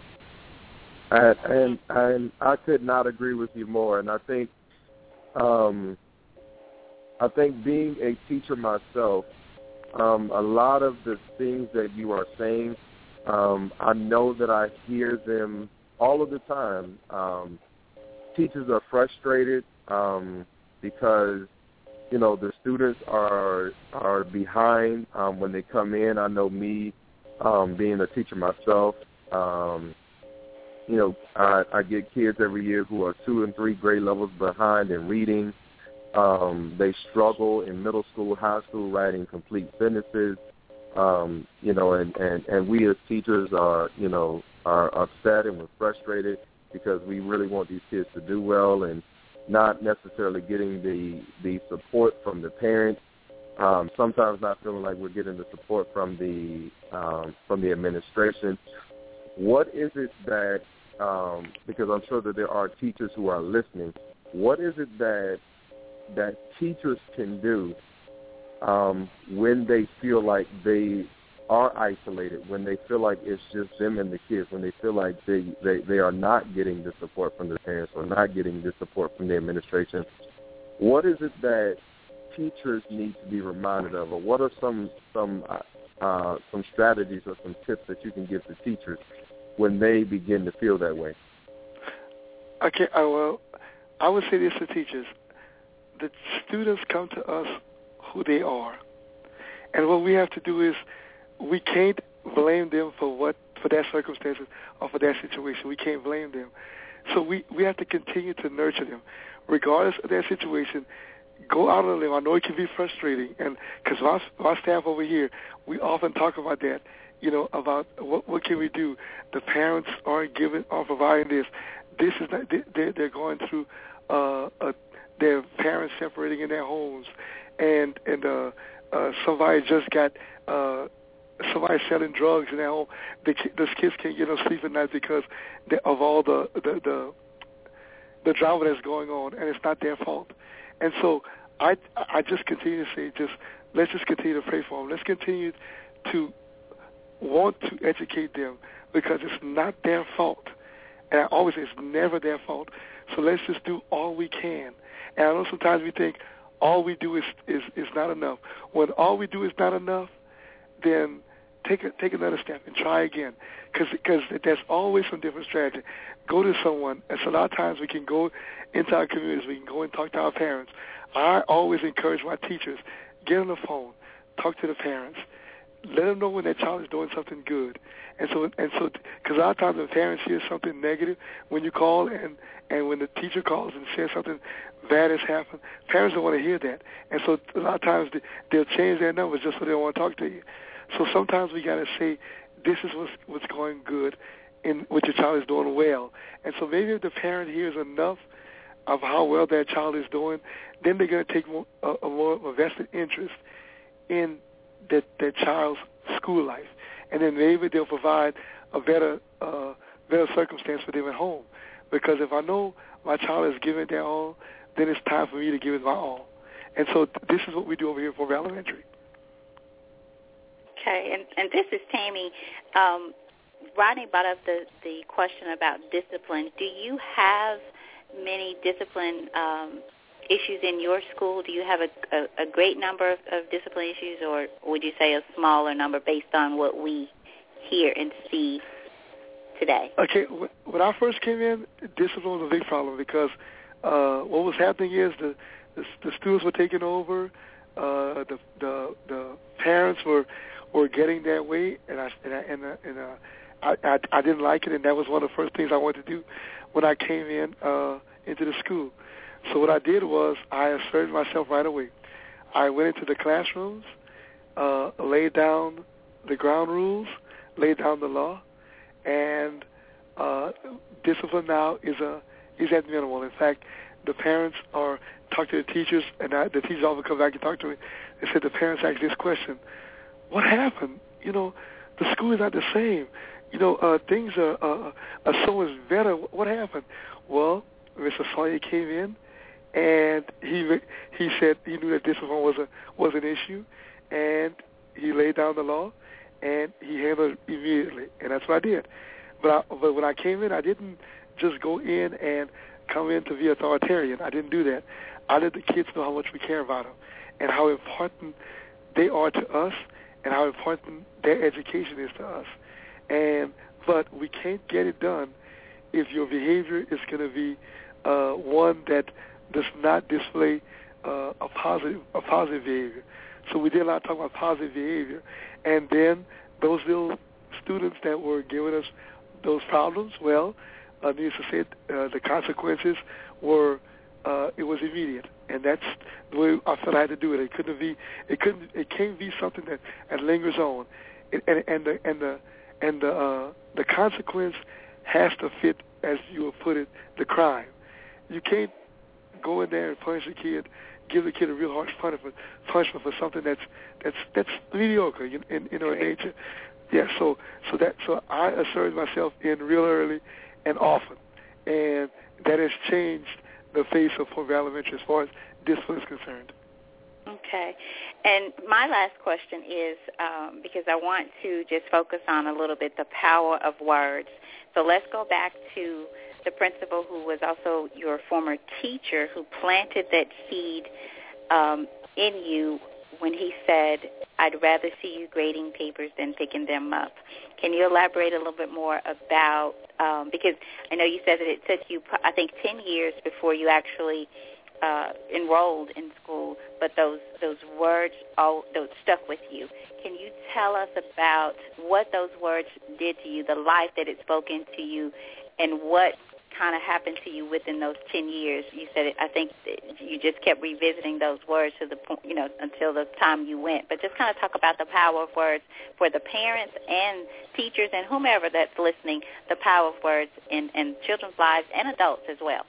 And I could not agree with you more. And I think being a teacher myself, a lot of the things that you are saying, I know that I hear them all of the time. Teachers are frustrated because, the students are behind when they come in. I know me, being a teacher myself, I get kids every year who are 2 and 3 grade levels behind in reading. They struggle in middle school, high school, writing complete sentences. And we as teachers are upset and we're frustrated because we really want these kids to do well and not necessarily getting the support from the parents. Sometimes not feeling like we're getting the support from the administration. What is it that, because I'm sure that there are teachers who are listening, what is it that teachers can do when they feel like they are isolated, when they feel like it's just them and the kids, when they feel like they are not getting the support from their parents or not getting the support from the administration? What is it that teachers need to be reminded of, or what are some strategies or some tips that you can give to teachers when they begin to feel that way? Okay, well, I would say this to teachers. The students come to us who they are. And what we have to do is we can't blame them for their circumstances or for their situation. We can't blame them. So we have to continue to nurture them. Regardless of their situation, go out on a limb. I know it can be frustrating, and because our staff over here, we often talk about that, about what can we do. The parents aren't providing this. This is not, they're going through their parents separating in their homes, and somebody just got somebody selling drugs in their home. Those kids can't get no sleep at night because of all the drama that's going on, and it's not their fault. And so I just continue to say, let's just continue to pray for them. Let's continue to want to educate them because it's not their fault. And I always say it's never their fault. So let's just do all we can. And I know sometimes we think all we do is not enough. When all we do is not enough, then take another step and try again, because there's always some different strategy. Go to someone. And so a lot of times we can go into our communities. We can go and talk to our parents. I always encourage my teachers, get on the phone, talk to the parents, let them know when their child is doing something good. And so, because a lot of times the parents hear something negative when you call, and when the teacher calls and says something bad has happened, parents don't want to hear that. And so a lot of times they'll change their numbers just so they don't want to talk to you. So sometimes we got to say, this is what's going good, and what your child is doing well. And so maybe if the parent hears enough of how well their child is doing, then they're going to take a more vested interest in their child's school life. And then maybe they'll provide a better circumstance for them at home. Because if I know my child is giving their all, then it's time for me to give it my all. And so this is what we do over here for Elementary. Okay, and this is Tammy. Rodney brought up the question about discipline. Do you have many discipline issues in your school? Do you have a great number of discipline issues, or would you say a smaller number based on what we hear and see today? Okay, when I first came in, discipline was a big problem because what was happening is the students were taking over, the parents were getting their way, and I didn't like it, and that was one of the first things I wanted to do when I came into the school. So what I did was I asserted myself right away. I went into the classrooms, laid down the ground rules, laid down the law, and discipline now is at minimal. In fact, the parents are talking to the teachers, and the teachers often come back and talk to me. They said the parents asked this question: what happened? The school is not the same. Things are so much better. What happened? Well, Mr. Sawyer came in, and he said he knew that discipline was an issue, and he laid down the law, and he handled it immediately, and that's what I did. But when I came in, I didn't just go in and come in to be authoritarian. I didn't do that. I let the kids know how much we care about them and how important they are to us and how important their education is to us. But we can't get it done if your behavior is going to be one that does not display a positive behavior. So we did a lot of talking about positive behavior. And then those little students that were giving us those problems, well, needless to say, the consequences were it was immediate, and that's the way I felt I had to do it. It can't be something that lingers on, and the consequence has to fit, as you would put it, the crime. You can't go in there and punish a kid, give the kid a real harsh punishment for something that's mediocre in nature. Yeah, so I asserted myself in real early and often, and that has changed the face of Point View Elementary as far as discipline is concerned. Okay. And my last question is, because I want to just focus on a little bit the power of words. So let's go back to the principal who was also your former teacher who planted that seed in you when he said, "I'd rather see you grading papers than picking them up." Can you elaborate a little bit more about, because I know you said that it took you, I think, 10 years before you actually enrolled in school, but those words those stuck with you. Can you tell us about what those words did to you, the life that it spoke into you, and what kind of happened to you within those 10 years? You said I think you just kept revisiting those words to the point, until the time you went. But just kind of talk about the power of words for the parents and teachers and whomever that's listening, the power of words in children's lives and adults as well.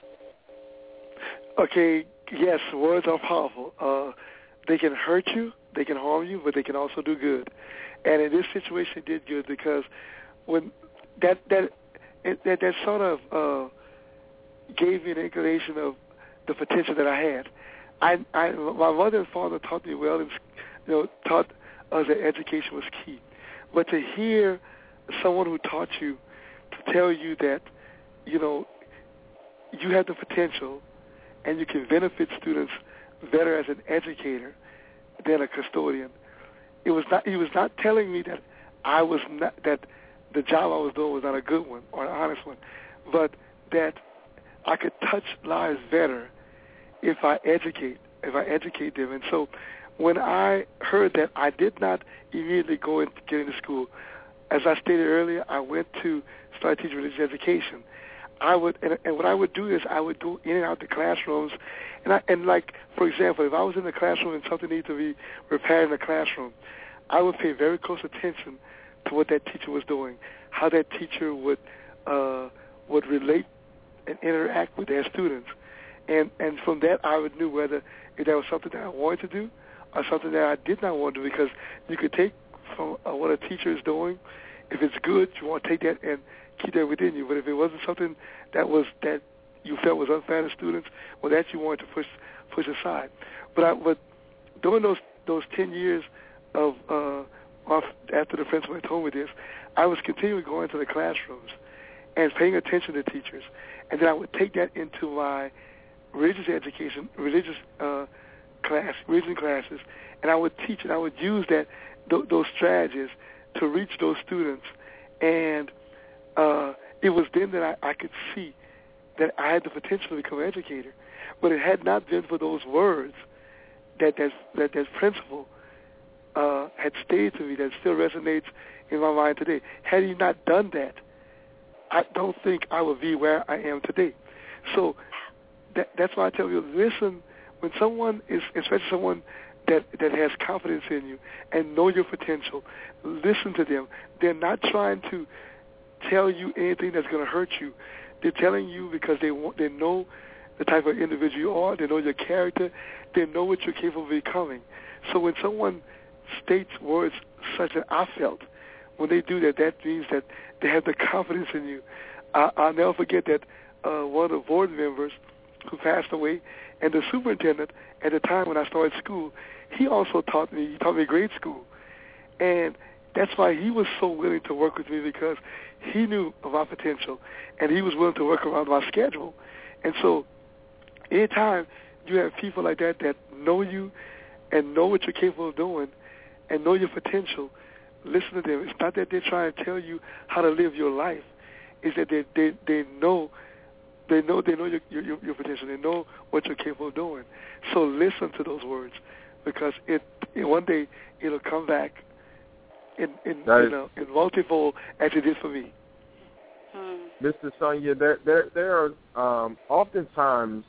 Okay, yes, words are powerful. They can hurt you, they can harm you, but they can also do good. And in this situation, it did good because when that sort of gave me an inclination of the potential that I had. My mother and father taught me well, and taught us that education was key. But to hear someone who taught you to tell you that, you have the potential and you can benefit students better as an educator than a custodian. He was not telling me that that the job I was doing was not a good one or an honest one, but that I could touch lives better if I educate them. And so when I heard that, I did not immediately go and get into school. As I stated earlier, I went to start teaching religious education. And what I would do is I would go in and out the classrooms, and like, for example, if I was in the classroom and something needed to be repaired in the classroom, I would pay very close attention to what that teacher was doing, how that teacher would relate and interact with their students, and from that I would know whether if that was something that I wanted to do or something that I did not want to do, because you could take from what a teacher is doing. If it's good, you want to take that and keep that within you. But if it wasn't something that you felt was unfair to students, well, that you wanted to push aside. But during those 10 years of after the principal had told me this, I was continually going to the classrooms and paying attention to teachers, and then I would take that into my religious classes, and I would teach, and I would use those strategies to reach those students, and it was then that I could see that I had the potential to become an educator. But it had not been for those words that principal had stayed to me, that still resonates in my mind today. Had he not done that, I don't think I would be where I am today. So that's why I tell you, listen, when someone is, especially someone that has confidence in you and know your potential, listen to them. They're not trying to tell you anything that's going to hurt you. They're telling you because they know the type of individual you are. They know your character. They know what you're capable of becoming. So when someone states words such as I felt, when they do that, that means that they have the confidence in you. I'll never forget that one of the board members who passed away and the superintendent at the time when I started school, he also taught me grade school. And that's why he was so willing to work with me, because he knew of my potential and he was willing to work around my schedule. And so anytime you have people like that know you and know what you're capable of doing and know your potential, listen to them. It's not that they're trying to tell you how to live your life. It's that they know They know your potential. They know what you're capable of doing. So listen to those words, because one day it'll come back in multiple as it did for me. Mr. Sonia, there are oftentimes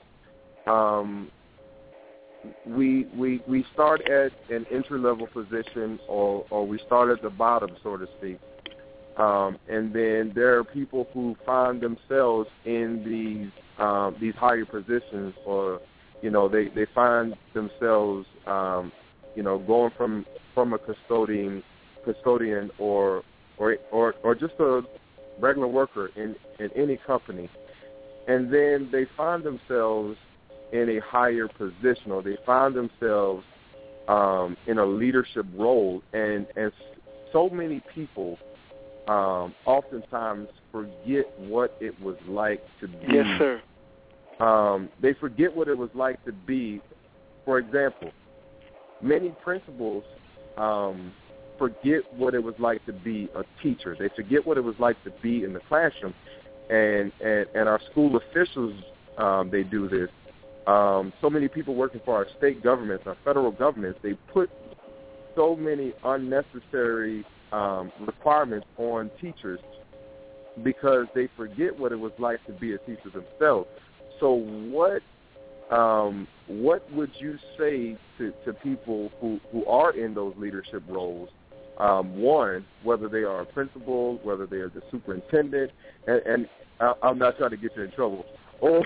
we start at an entry-level position, or we start at the bottom, so to speak. And then there are people who find themselves in these higher positions, or they find themselves going from a custodian or just a regular worker in any company, and then they find themselves in a higher position, or they find themselves in a leadership role, and so many people oftentimes forget what it was like to be. Yes, sir. They forget what it was like to be. For example, many principals forget what it was like to be a teacher. They forget what it was like to be in the classroom, and our school officials, they do this. So many people working for our state governments, our federal governments, they put so many unnecessary requirements on teachers because they forget what it was like to be a teacher themselves. So what would you say to people who are in those leadership roles? One, whether they are a principal, whether they are the superintendent, and I'm not trying to get you in trouble, or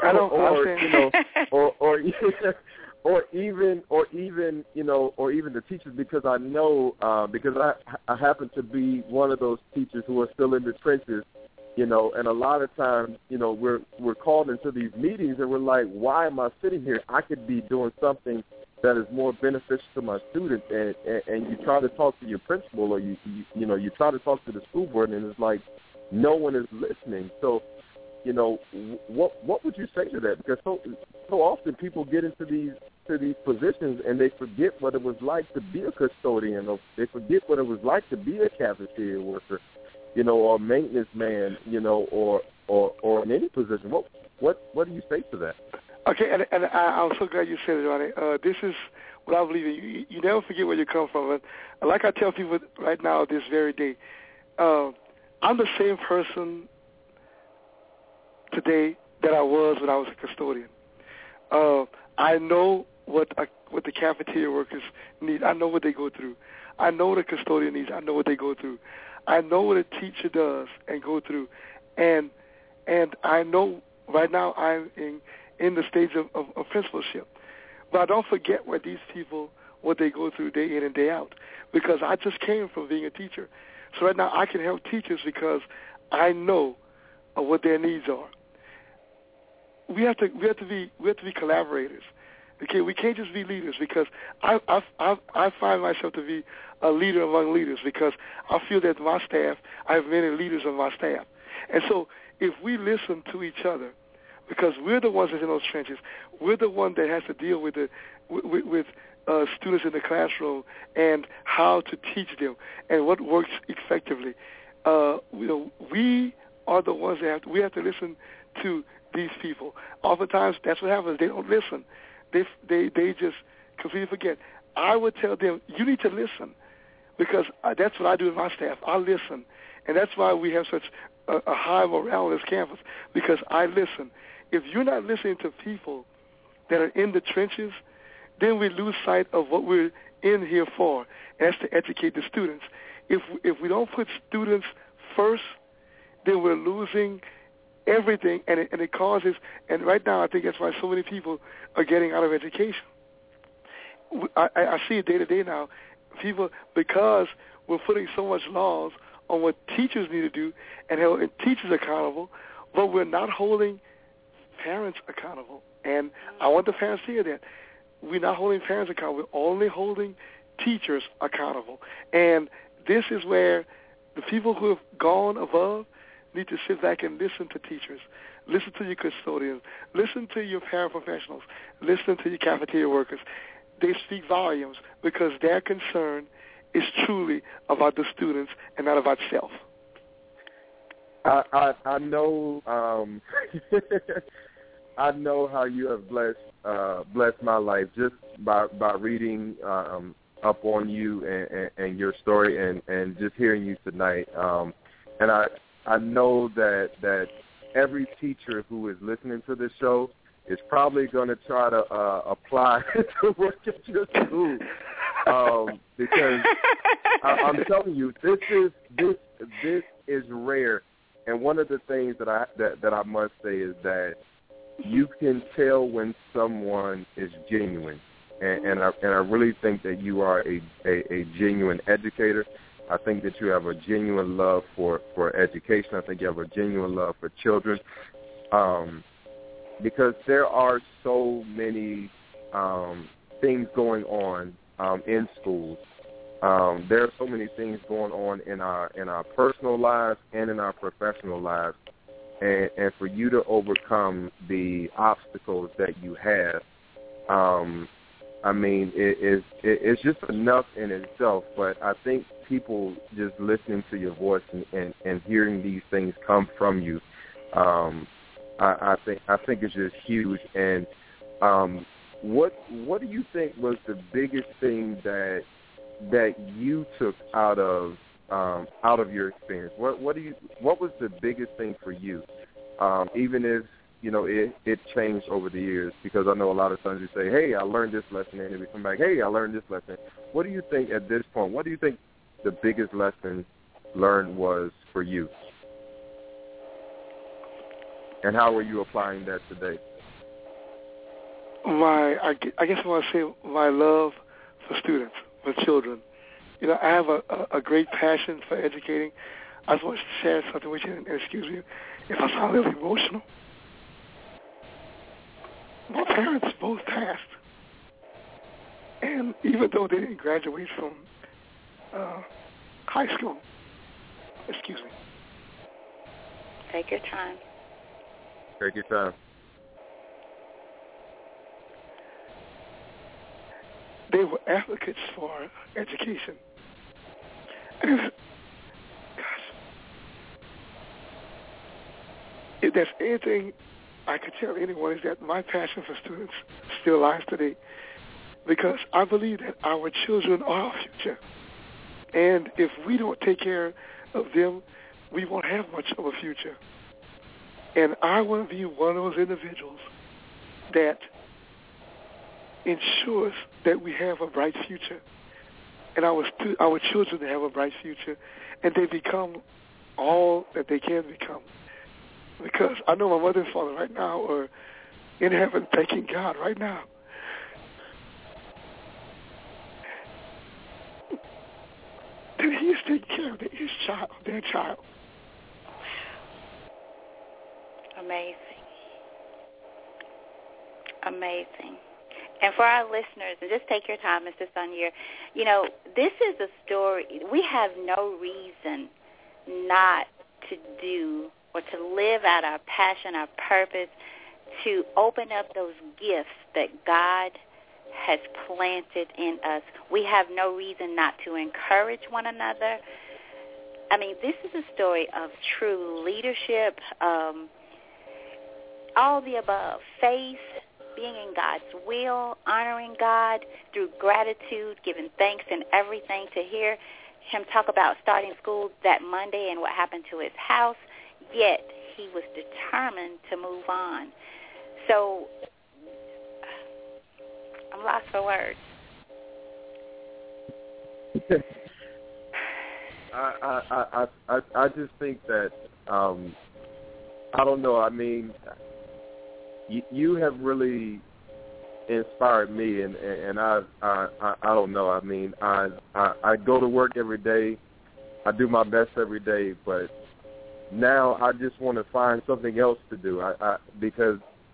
even the teachers, because I know because I happen to be one of those teachers who are still in the trenches, and a lot of times, we're called into these meetings and we're like, why am I sitting here? I could be doing something that is more beneficial to my students, and you try to talk to your principal, or you try to talk to the school board, and it's like no one is listening. So, what would you say to that? Because so often people get into these positions and they forget what it was like to be a custodian, or they forget what it was like to be a cafeteria worker, or a maintenance man, or in any position. What do you say to that? Okay, and I'm so glad you said it, Ronnie. This is what I believe in. You never forget where you come from. And like I tell people right now, this very day, I'm the same person today that I was when I was a custodian. I know what the cafeteria workers need. I know what they go through. I know what a custodian needs. I know what they go through. I know what a teacher does and go through. And I know right now I'm in the stage of principalship. But I don't forget what these people, what they go through day in and day out, because I just came from being a teacher. So right now I can help teachers because I know what their needs are. We have to be collaborators. Okay, we can't just be leaders, because I find myself to be a leader among leaders, because I feel that my staff, I have many leaders on my staff. And so if we listen to each other, because we're the ones that's in those trenches, we're the one that has to deal with students in the classroom and how to teach them and what works effectively. We are the ones that we have to listen to these people. Oftentimes, that's what happens. They don't listen. They just completely forget. I would tell them, you need to listen, because that's what I do with my staff. I listen, and that's why we have such a high morale on this campus, because I listen. If you're not listening to people that are in the trenches, then we lose sight of what we're in here for, and that's to educate the students. If we don't put students first, then we're losing everything, and it causes, and right now I think that's why so many people are getting out of education. I see it day to day now. People, because we're putting so much laws on what teachers need to do and holding teachers accountable, but we're not holding parents accountable. And I want the parents to hear that. We're not holding parents accountable. We're only holding teachers accountable. And this is where the people who have gone above need to sit back and listen to teachers, listen to your custodians, listen to your paraprofessionals, listen to your cafeteria workers. They speak volumes, because their concern is truly about the students and not about self. I know I know how you have blessed my life just by reading up on you and your story and just hearing you tonight. And I know that every teacher who is listening to this show is probably going to try to apply to work at your school because I'm telling you, this is rare. And one of the things that I must say is that you can tell when someone is genuine, and I really think that you are a genuine educator. I think that you have a genuine love for education. I think you have a genuine love for children, because there are so many things going on in schools. There are so many things going on in our personal lives and in our professional lives, and for you to overcome the obstacles that you have, I mean, it's just enough in itself. But I think people just listening to your voice and hearing these things come from you, I think it's just huge. And what do you think was the biggest thing that you took out of your experience? What was the biggest thing for you? Even if it changed over the years, because I know a lot of times you say, "Hey, I learned this lesson," and then we come back, "Hey, I learned this lesson." What do you think at this point? What do you think the biggest lesson learned was for you? And how are you applying that today? I guess I want to say my love for students, for children. I have a great passion for educating. I just want to share something with you, and excuse me if I sound a little emotional. My parents both passed, and even though they didn't graduate from high school, excuse me. Take your time. Take your time. They were advocates for education. And gosh, if there's anything I could tell anyone, is that my passion for students still lies today, because I believe that our children are our future. And if we don't take care of them, we won't have much of a future. And I want to be one of those individuals that ensures that we have a bright future, and our children have a bright future, and they become all that they can become. Because I know my mother and father right now are in heaven thanking God right now. That He is taking care of their child. Amazing. Amazing. And for our listeners, and just take your time, Mr. Sonier, this is a story. We have no reason not to do or to live out our passion, our purpose, to open up those gifts that God has planted in us. We have no reason not to encourage one another. I mean, this is a story of true leadership, all the above, faith, being in God's will, honoring God through gratitude, giving thanks in everything. To hear him talk about starting school that Monday and what happened to his house, yet he was determined to move on. So I'm lost for words. I just think that I don't know. I mean, you have really inspired me, and I don't know. I mean, I go to work every day. I do my best every day, but now I just want to find something else to do. Because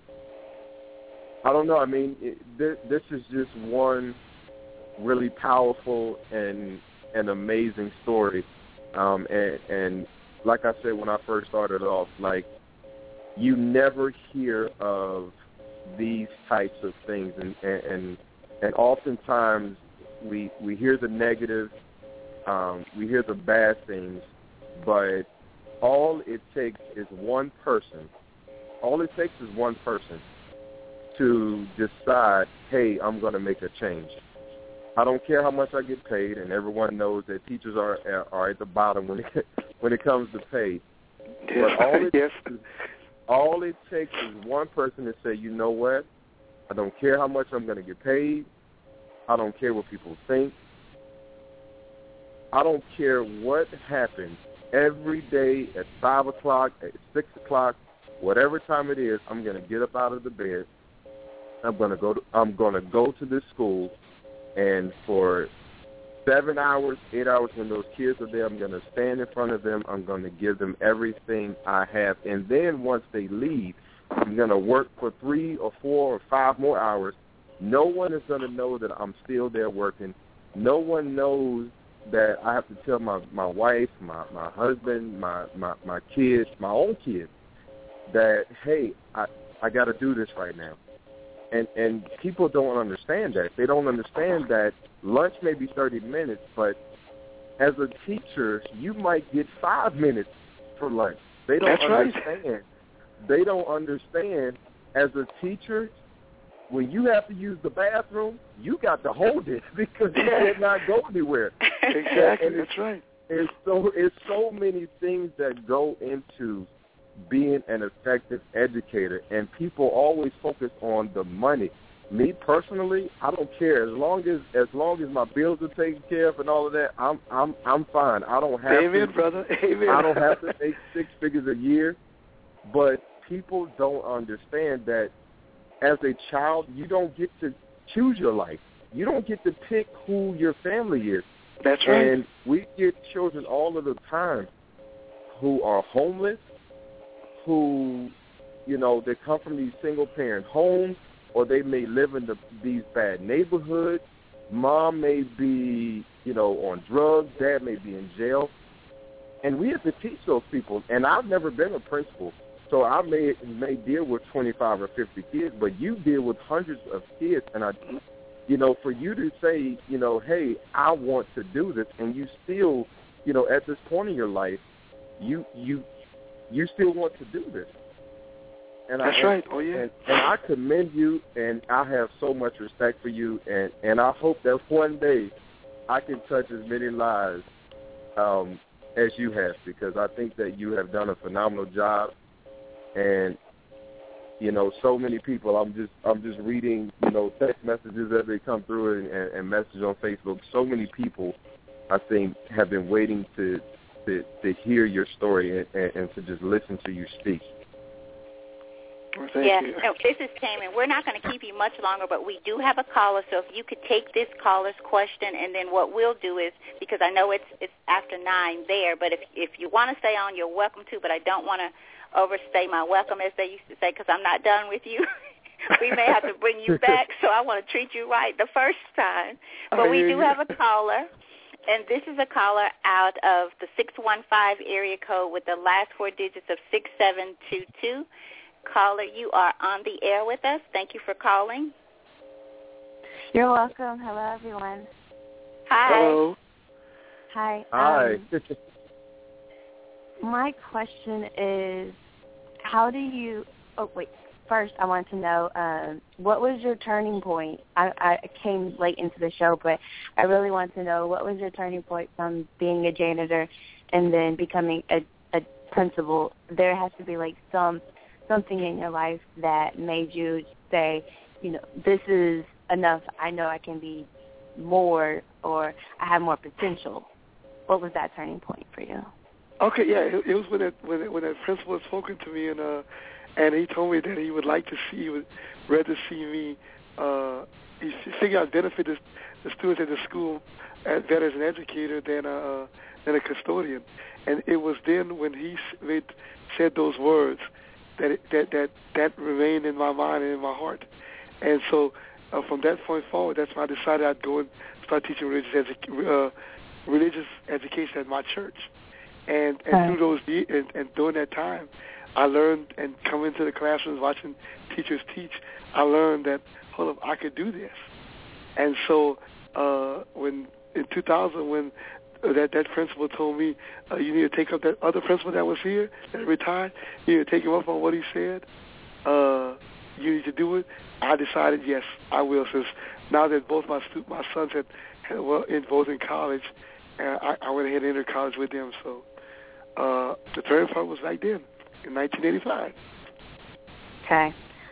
I don't know. I mean, this is just one really powerful and amazing story. And like I said when I first started off, like, you never hear of these types of things, and oftentimes we hear the negative, we hear the bad things, but all it takes is one person. All it takes is one person to decide, hey, I'm going to make a change. I don't care how much I get paid, and everyone knows that teachers are at the bottom when it comes to pay. But all it takes is one person to say, you know what? I don't care how much I'm going to get paid. I don't care what people think. I don't care what happens. Every day at 5 o'clock, at 6 o'clock, whatever time it is, I'm going to get up out of the bed. I'm going to go to this school, and for 7 hours, 8 hours when those kids are there, I'm going to stand in front of them. I'm going to give them everything I have. And then once they leave, I'm going to work for 3 or 4 or 5 more hours. No one is going to know that I'm still there working. No one knows that I have to tell my wife, my husband, my kids, my own kids, that, hey, I got to do this right now. And people don't understand that. They don't understand that lunch may be 30 minutes, but as a teacher, you might get 5 minutes for lunch. They don't understand. Right. They don't understand as a teacher, when you have to use the bathroom, you got to hold it because you cannot go anywhere. Exactly, that's right. It's so many things that go into being an effective educator, and people always focus on the money. Me personally, I don't care as long as my bills are taken care of and all of that. I'm fine. I don't have Amen, brother. Amen. I don't have to make 6 figures a year, but people don't understand that as a child, you don't get to choose your life. You don't get to pick who your family is. That's right. And we get children all of the time who are homeless, who, they come from these single-parent homes, or they may live in these bad neighborhoods. Mom may be, on drugs. Dad may be in jail. And we have to teach those people. And I've never been a principal, so I may deal with 25 or 50 kids, but you deal with hundreds of kids. And, for you to say, hey, I want to do this, and you still, at this point in your life, you still want to do this. And that's right. Oh, yeah. And I commend you, and I have so much respect for you, and I hope that one day I can touch as many lives as you have, because I think that you have done a phenomenal job. And so many people. I'm just reading text messages as they come through and messages on Facebook. So many people, I think, have been waiting to hear your story and to just listen to you speak. Well, thank you. No, this is Tammy. We're not going to keep you much longer, but we do have a caller, so if you could take this caller's question, and then what we'll do is, because I know it's after 9 there, but if you want to stay on, you're welcome to, but I don't want to overstay my welcome, as they used to say, because I'm not done with you. We may have to bring you back, so I want to treat you right the first time. But we do have a caller. And this is a caller out of the 615 area code with the last 4 digits of 6722. Caller, you are on the air with us. Thank you for calling. You're welcome. Hello, everyone. Hi. Hello. Hi. Hi. My question is, how do you first I want to know, what was your turning point? I came late into the show, but I really want to know, what was your turning point from being a janitor and then becoming a principal? There has to be something in your life that made you say, this is enough. I know I can be more, or I have more potential. What was that turning point for you? Okay, yeah, it was when that principal had spoken to me, and he told me that he would rather see me. He figured I'd benefit the students at the school better as an educator than a custodian. And it was then when he said those words that remained in my mind and in my heart. And so from that point forward, that's when I decided I'd go and start teaching religious education at my church. And through those years, and during that time, I learned, and coming into the classrooms, watching teachers teach, I learned that, hold up, I could do this. And so in 2000, when that principal told me, you need to take up that other principal that was here, that retired. You need to take him up on what he said. You need to do it. I decided, yes, I will, since now that both my sons were both in college, I went ahead and entered college with them. So the turning point was back then, in 1985. Okay.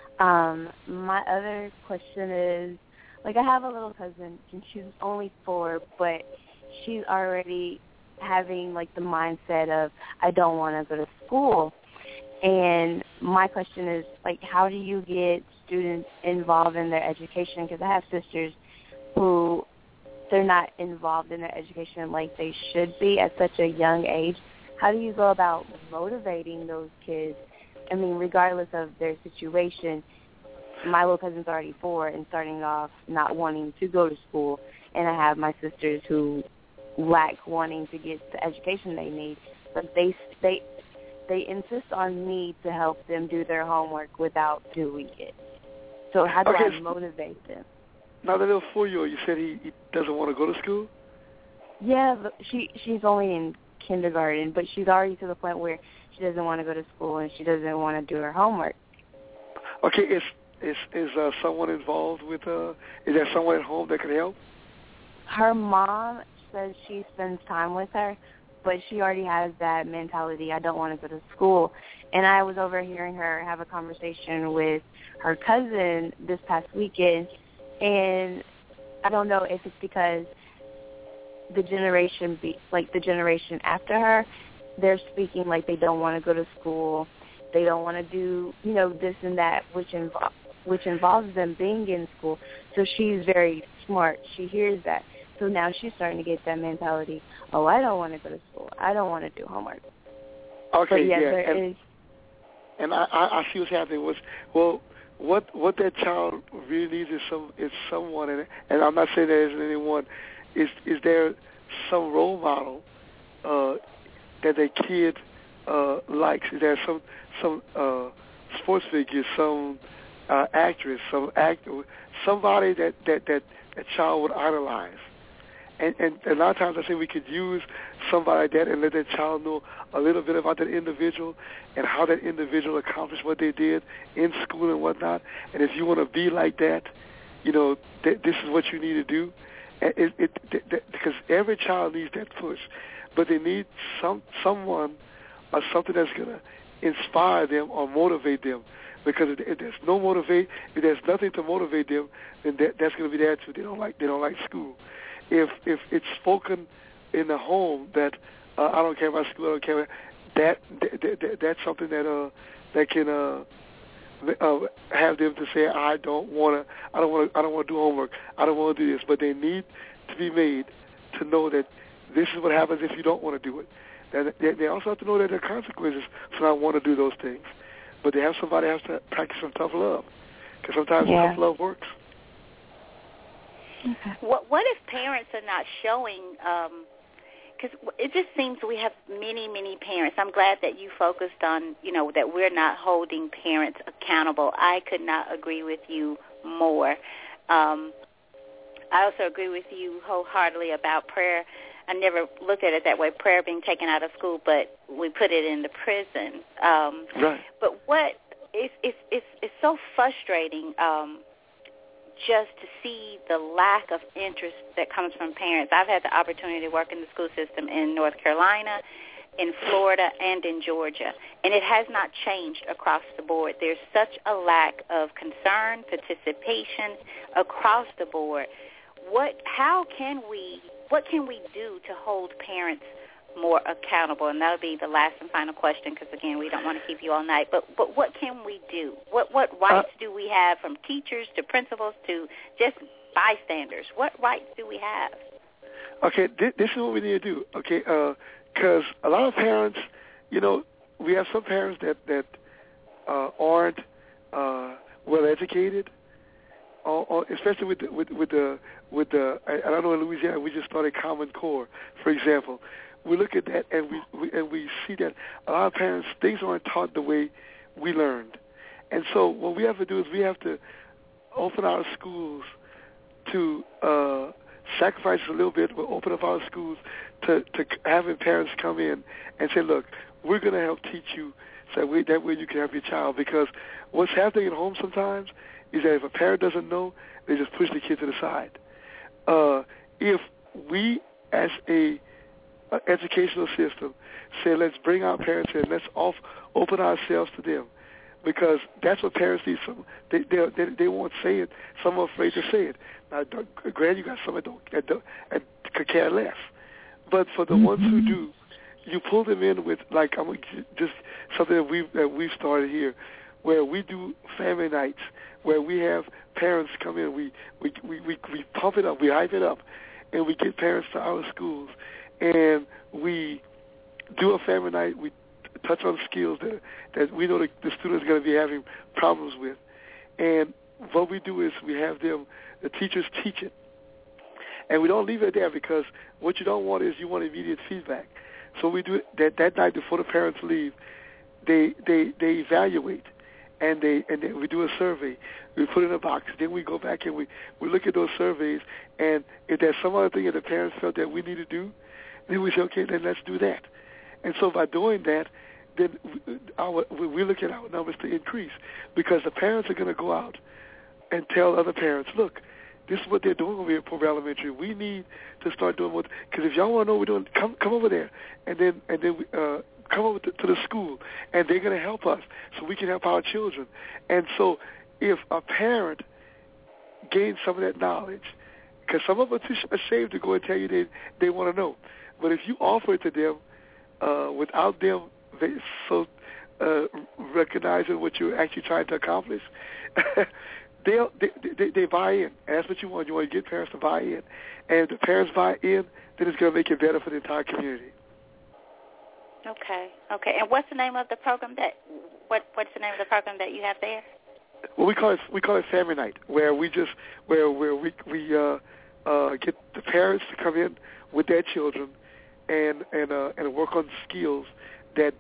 My other question is, like, I have a little cousin, and she's only 4, but she's already having, like, the mindset of, I don't want to go to school. And my question is, like, how do you get students involved in their education? Because I have sisters who they're not involved in their education like they should be at such a young age. How do you go about motivating those kids? I mean, regardless of their situation, my little cousin's already 4 and starting off not wanting to go to school, and I have my sisters who lack wanting to get the education they need, but they insist on me to help them do their homework without doing it. So how do I motivate them? Now, the little 4-year-old, you said he doesn't want to go to school? Yeah, but she's only in kindergarten, but she's already to the point where she doesn't want to go to school and she doesn't want to do her homework. Okay, is someone involved with is there someone at home that can help? Her mom says she spends time with her, but she already has that mentality, I don't want to go to school. And I was overhearing her have a conversation with her cousin this past weekend, and I don't know if it's because the generation after her, they're speaking like they don't want to go to school, they don't want to do, this and that, which involves them being in school. So she's very smart. She hears that. So now she's starting to get that mentality, oh, I don't want to go to school. I don't want to do homework. Okay, but yeah. There is. And I see what's happening. What that child really needs is someone, and I'm not saying there isn't anyone, is there some role model that the kid likes? Is there some sports figure, some actress, some actor, somebody that child would idolize? And a lot of times I say we could use somebody like that and let that child know a little bit about that individual and how that individual accomplished what they did in school and whatnot. And if you want to be like that, this is what you need to do. Because every child needs that push, but they need someone or something that's going to inspire them or motivate them. Because if there's nothing to motivate them, then that's going to be the attitude. They don't like school. If it's spoken in the home that I don't care about school, I don't care about that's something that can have them to say I don't want to do homework, I don't want to do this. But they need to be made to know that this is what happens if you don't want to do it. And they also have to know that there are consequences for not want to do those things. But they have somebody has to practice some tough love, because sometimes tough love works. Okay. What if parents are not showing? Because it just seems we have many parents. I'm glad that you focused on that we're not holding parents accountable. I could not agree with you more. I also agree with you wholeheartedly about prayer. I never looked at it that way, prayer being taken out of school, but we put it in the prison. Right. But it's so frustrating just to see the lack of interest that comes from parents. I've had the opportunity to work in the school system in North Carolina, in Florida, and in Georgia, and it has not changed across the board. There's such a lack of concern, participation across the board. What can we do to hold parents more accountable? And that'll be the last and final question, because again, we don't want to keep you all night. But what can we do? What rights do we have, from teachers to principals to just bystanders? What rights do we have? Okay, this is what we need to do. Okay, because a lot of parents, we have some parents that aren't well educated, or especially with the I don't know, in Louisiana we just started Common Core, for example. We look at that and we see that a lot of parents, things aren't taught the way we learned. And so what we have to do is we have to open our schools to sacrifice a little bit. We'll open up our schools to having parents come in and say, look, we're going to help teach you that way you can help your child. Because what's happening at home sometimes is that if a parent doesn't know, they just push the kid to the side. If we, as a educational system, say let's bring our parents in, let's open ourselves to them, because that's what parents need. They won't say it. Some are afraid to say it. Now, granted, you got some that could care less, but for the ones who do, you pull them in with, like, I'm just something that we've started here, where we do family nights, where we have parents come in. We pump it up, we hype it up, and we get parents to our schools, and we do a family night. We touch on skills that we know the students are going to be having problems with. And what we do is we have the teachers teach it. And we don't leave it there, because what you don't want is you want immediate feedback. So we do it that night before the parents leave. They evaluate, and then we do a survey. We put it in a box. Then we go back and we look at those surveys, and if there's some other thing that the parents felt that we need to do, then we say, okay, then let's do that. And so by doing that, then we look at our numbers to increase, because the parents are going to go out and tell other parents, look, this is what they're doing over here at Provo Elementary. We need to start doing what, because if y'all want to know what we're doing, come over there, and then come over to the school, and they're going to help us so we can help our children. And so if a parent gains some of that knowledge, because some of us are ashamed to go and tell you they want to know, but if you offer it to them without them recognizing what you're actually trying to accomplish, they buy in. And that's what you want. You want to get parents to buy in. And if the parents buy in, then it's going to make it better for the entire community. Okay. And what's the name of the program what's the name of the program that you have there? Well, we call it Family Night, where we get the parents to come in with their children and work on skills that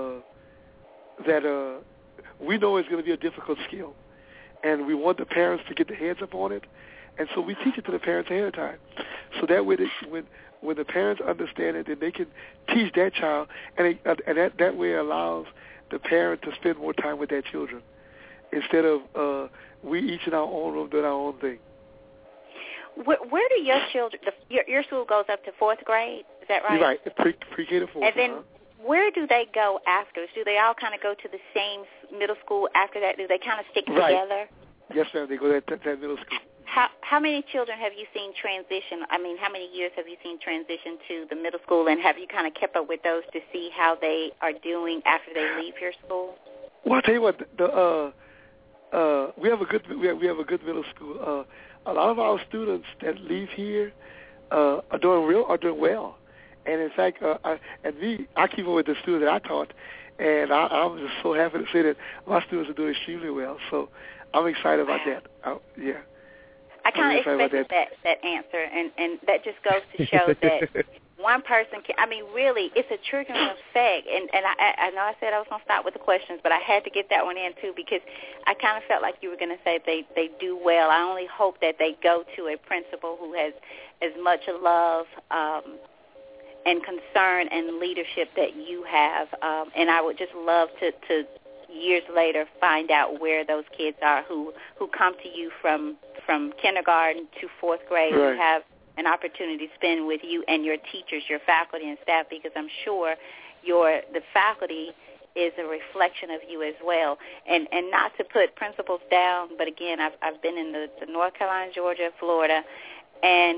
we know is going to be a difficult skill, and we want the parents to get their heads up on it, and so we teach it to the parents ahead of time, so that way when the parents understand it, then they can teach that child, and that way allows the parent to spend more time with their children instead of we each in our own room doing our own thing. Where do your children? Your school goes up to 4th grade, is that right? Right, pre-K to 4th. And then where do they go after? Do they all kind of go to the same middle school after that? Do they kind of stick together? Yes, ma'am. They go to that middle school. How many children have you seen transition? I mean, how many years have you seen transition to the middle school, and have you kind of kept up with those to see how they are doing after they leave your school? Well, I'll tell you what, we have a good middle school. A lot of our students that leave here are doing well. And in fact, I keep up with the students that I taught, and I'm just so happy to say that my students are doing extremely well. So I'm excited about that. Yeah. I kind of expected that answer, and that just goes to show that one person can, I mean, really, it's a triggering effect. And I know I said I was going to stop with the questions, but I had to get that one in, too, because I kind of felt like you were going to say they do well. I only hope that they go to a principal who has as much love and concern and leadership that you have. And I would just love to years later find out where those kids are who come to you from kindergarten to 4th grade, right, who have an opportunity to spend with you and your teachers, your faculty and staff, because I'm sure the faculty is a reflection of you as well. And not to put principals down, but again, I've been in the North Carolina, Georgia, Florida, and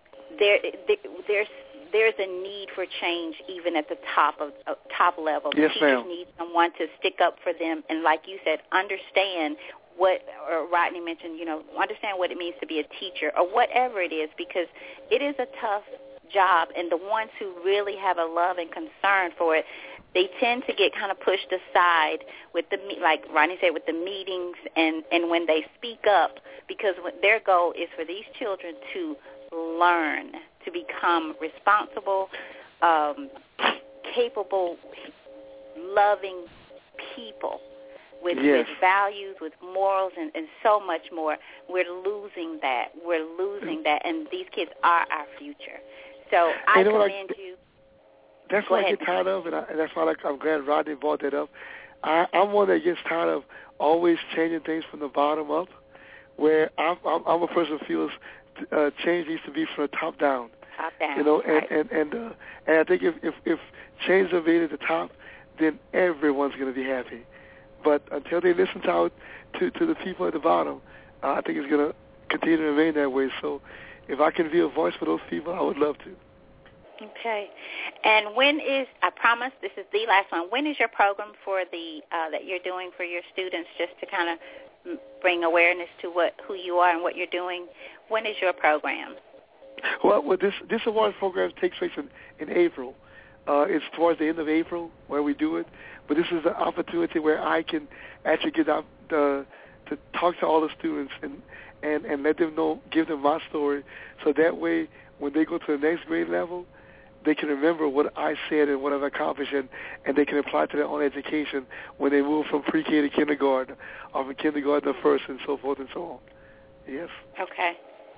there's a need for change even at the top level. Yes, teachers ma'am. need someone to stick up for them, and like you said, understand what, or Rodney mentioned, understand what it means to be a teacher or whatever it is, because it is a tough job, and the ones who really have a love and concern for it, they tend to get kind of pushed aside with like Rodney said, with the meetings and when they speak up, because their goal is for these children to learn, to become responsible, capable, loving people. with values, with morals, and so much more. We're losing that. And these kids are our future. So I commend you. That's what I get tired of, and that's why I'm glad Rodney brought that up. I'm one that gets tired of always changing things from the bottom up, where I'm a person who feels change needs to be from the top down. Top down. You know, right. and I think if change is made at the top, then everyone's going to be happy. But until they listen to the people at the bottom, I think it's going to continue to remain that way. So if I can be a voice for those people, I would love to. Okay. And I promise this is the last one, when is your program for that you're doing for your students, just to kind of bring awareness to who you are and what you're doing? When is your program? Well, this awards program takes place in April. It's towards the end of April where we do it. But this is the opportunity where I can actually get out to talk to all the students and let them know, give them my story, so that way when they go to the next grade level, they can remember what I said and what I've accomplished, and they can apply to their own education when they move from pre-K to kindergarten, or from kindergarten to first, and so forth and so on. Yes. Okay.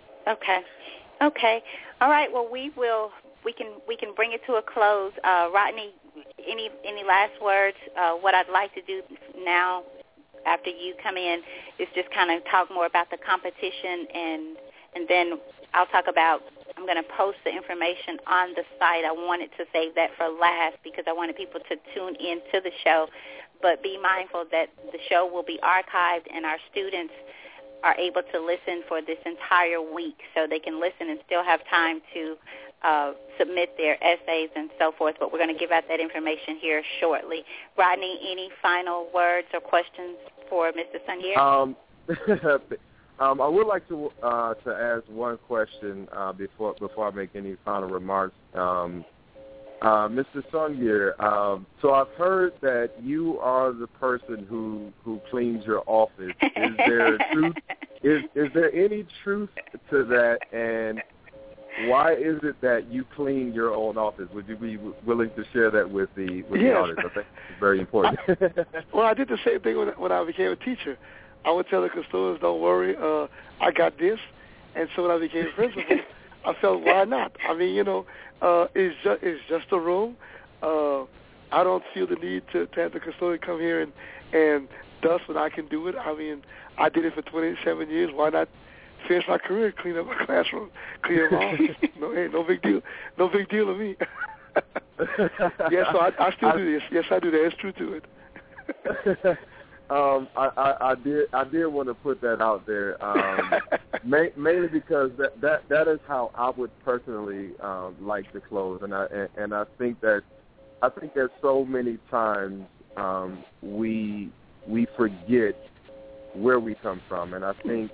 All right. Well, we can bring it to a close. Rodney, any last words? What I'd like to do now, after you come in, is just kind of talk more about the competition, and then I'll talk about. I'm going to post the information on the site. I wanted to save that for last because I wanted people to tune in to the show. But be mindful that the show will be archived, and our students are able to listen for this entire week, so they can listen and still have time to submit their essays and so forth. But we're going to give out that information here shortly. Rodney, any final words or questions for Mr. Sunyer? I would like to ask one question before I make any final remarks. Mr. Sunyer, so I've heard that you are the person who cleans your office. Is there truth? Is there any truth to that? And why is it that you clean your own office? Would you be willing to share that with the audience? I think it's very important. Well, I did the same thing when I became a teacher. I would tell the custodians, don't worry, I got this. And so when I became principal, I felt, why not? I mean, it's just a room. I don't feel the need to have the custodian come here and dust when I can do it. I mean, I did it for 27 years. Why not finish my career, clean up my classroom, clean up my office? No big deal. No big deal to me. Yes, so I still do this. Yes, I do that. It's true to it. I did want to put that out there, mainly because that is how I would personally like to close, and I think that so many times we forget where we come from, and I think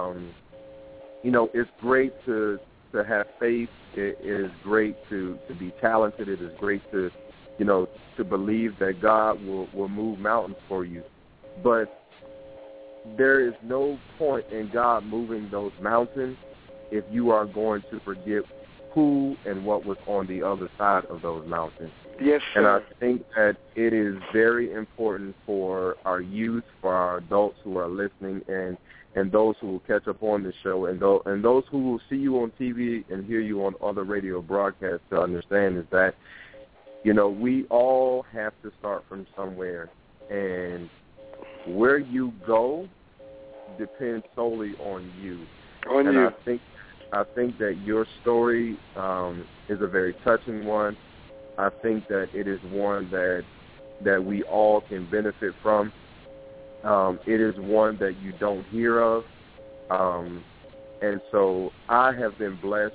it's great to have faith. It is great to be talented. It is great to believe that God will move mountains for you. But there is no point in God moving those mountains if you are going to forget who and what was on the other side of those mountains. Yes, sir. And I think that it is very important for our youth, for our adults who are listening, and those who will catch up on the show, and those who will see you on TV and hear you on other radio broadcasts to understand is that, we all have to start from somewhere, and where you go depends solely on you. I think that your story is a very touching one. I think that it is one that we all can benefit from. It is one that you don't hear of. And so I have been blessed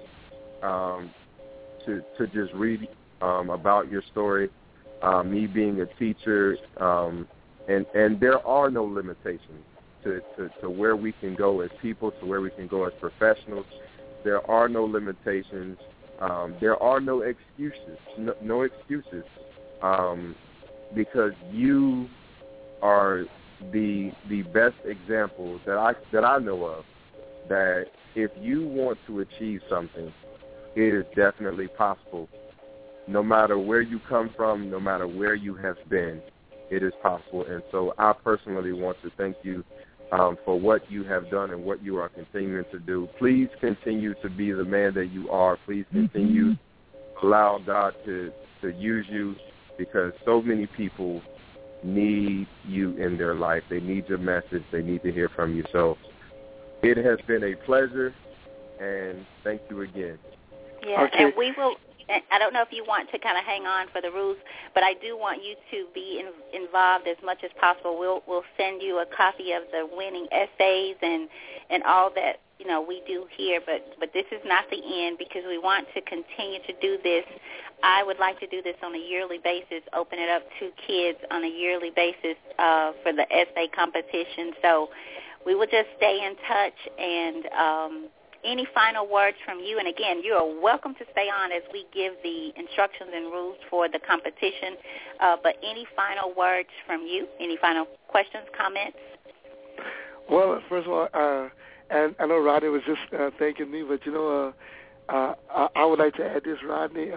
to just read about your story, me being a teacher, and there are no limitations to where we can go as people, to where we can go as professionals. There are no limitations. There are no excuses. No excuses, because you are the best example that I know of, that if you want to achieve something, it is definitely possible. No matter where you come from, no matter where you have been, it is possible. And so I personally want to thank you for what you have done and what you are continuing to do. Please continue to be the man that you are. Please continue to allow God to use you, because so many people need you in their life. They need your message. They need to hear from you. So it has been a pleasure, and thank you again. Yeah, okay. And we will. I don't know if you want to kind of hang on for the rules, but I do want you to be involved as much as possible. We'll send you a copy of the winning essays and all that we do here. But this is not the end, because we want to continue to do this. I would like to do this on a yearly basis, open it up to kids on a yearly basis for the essay competition. So we will just stay in touch, and any final words from you? And again, you are welcome to stay on as we give the instructions and rules for the competition. But any final words from you? Any final questions, comments? Well, first of all, and I know Rodney was just thanking me, but I would like to add this, Rodney.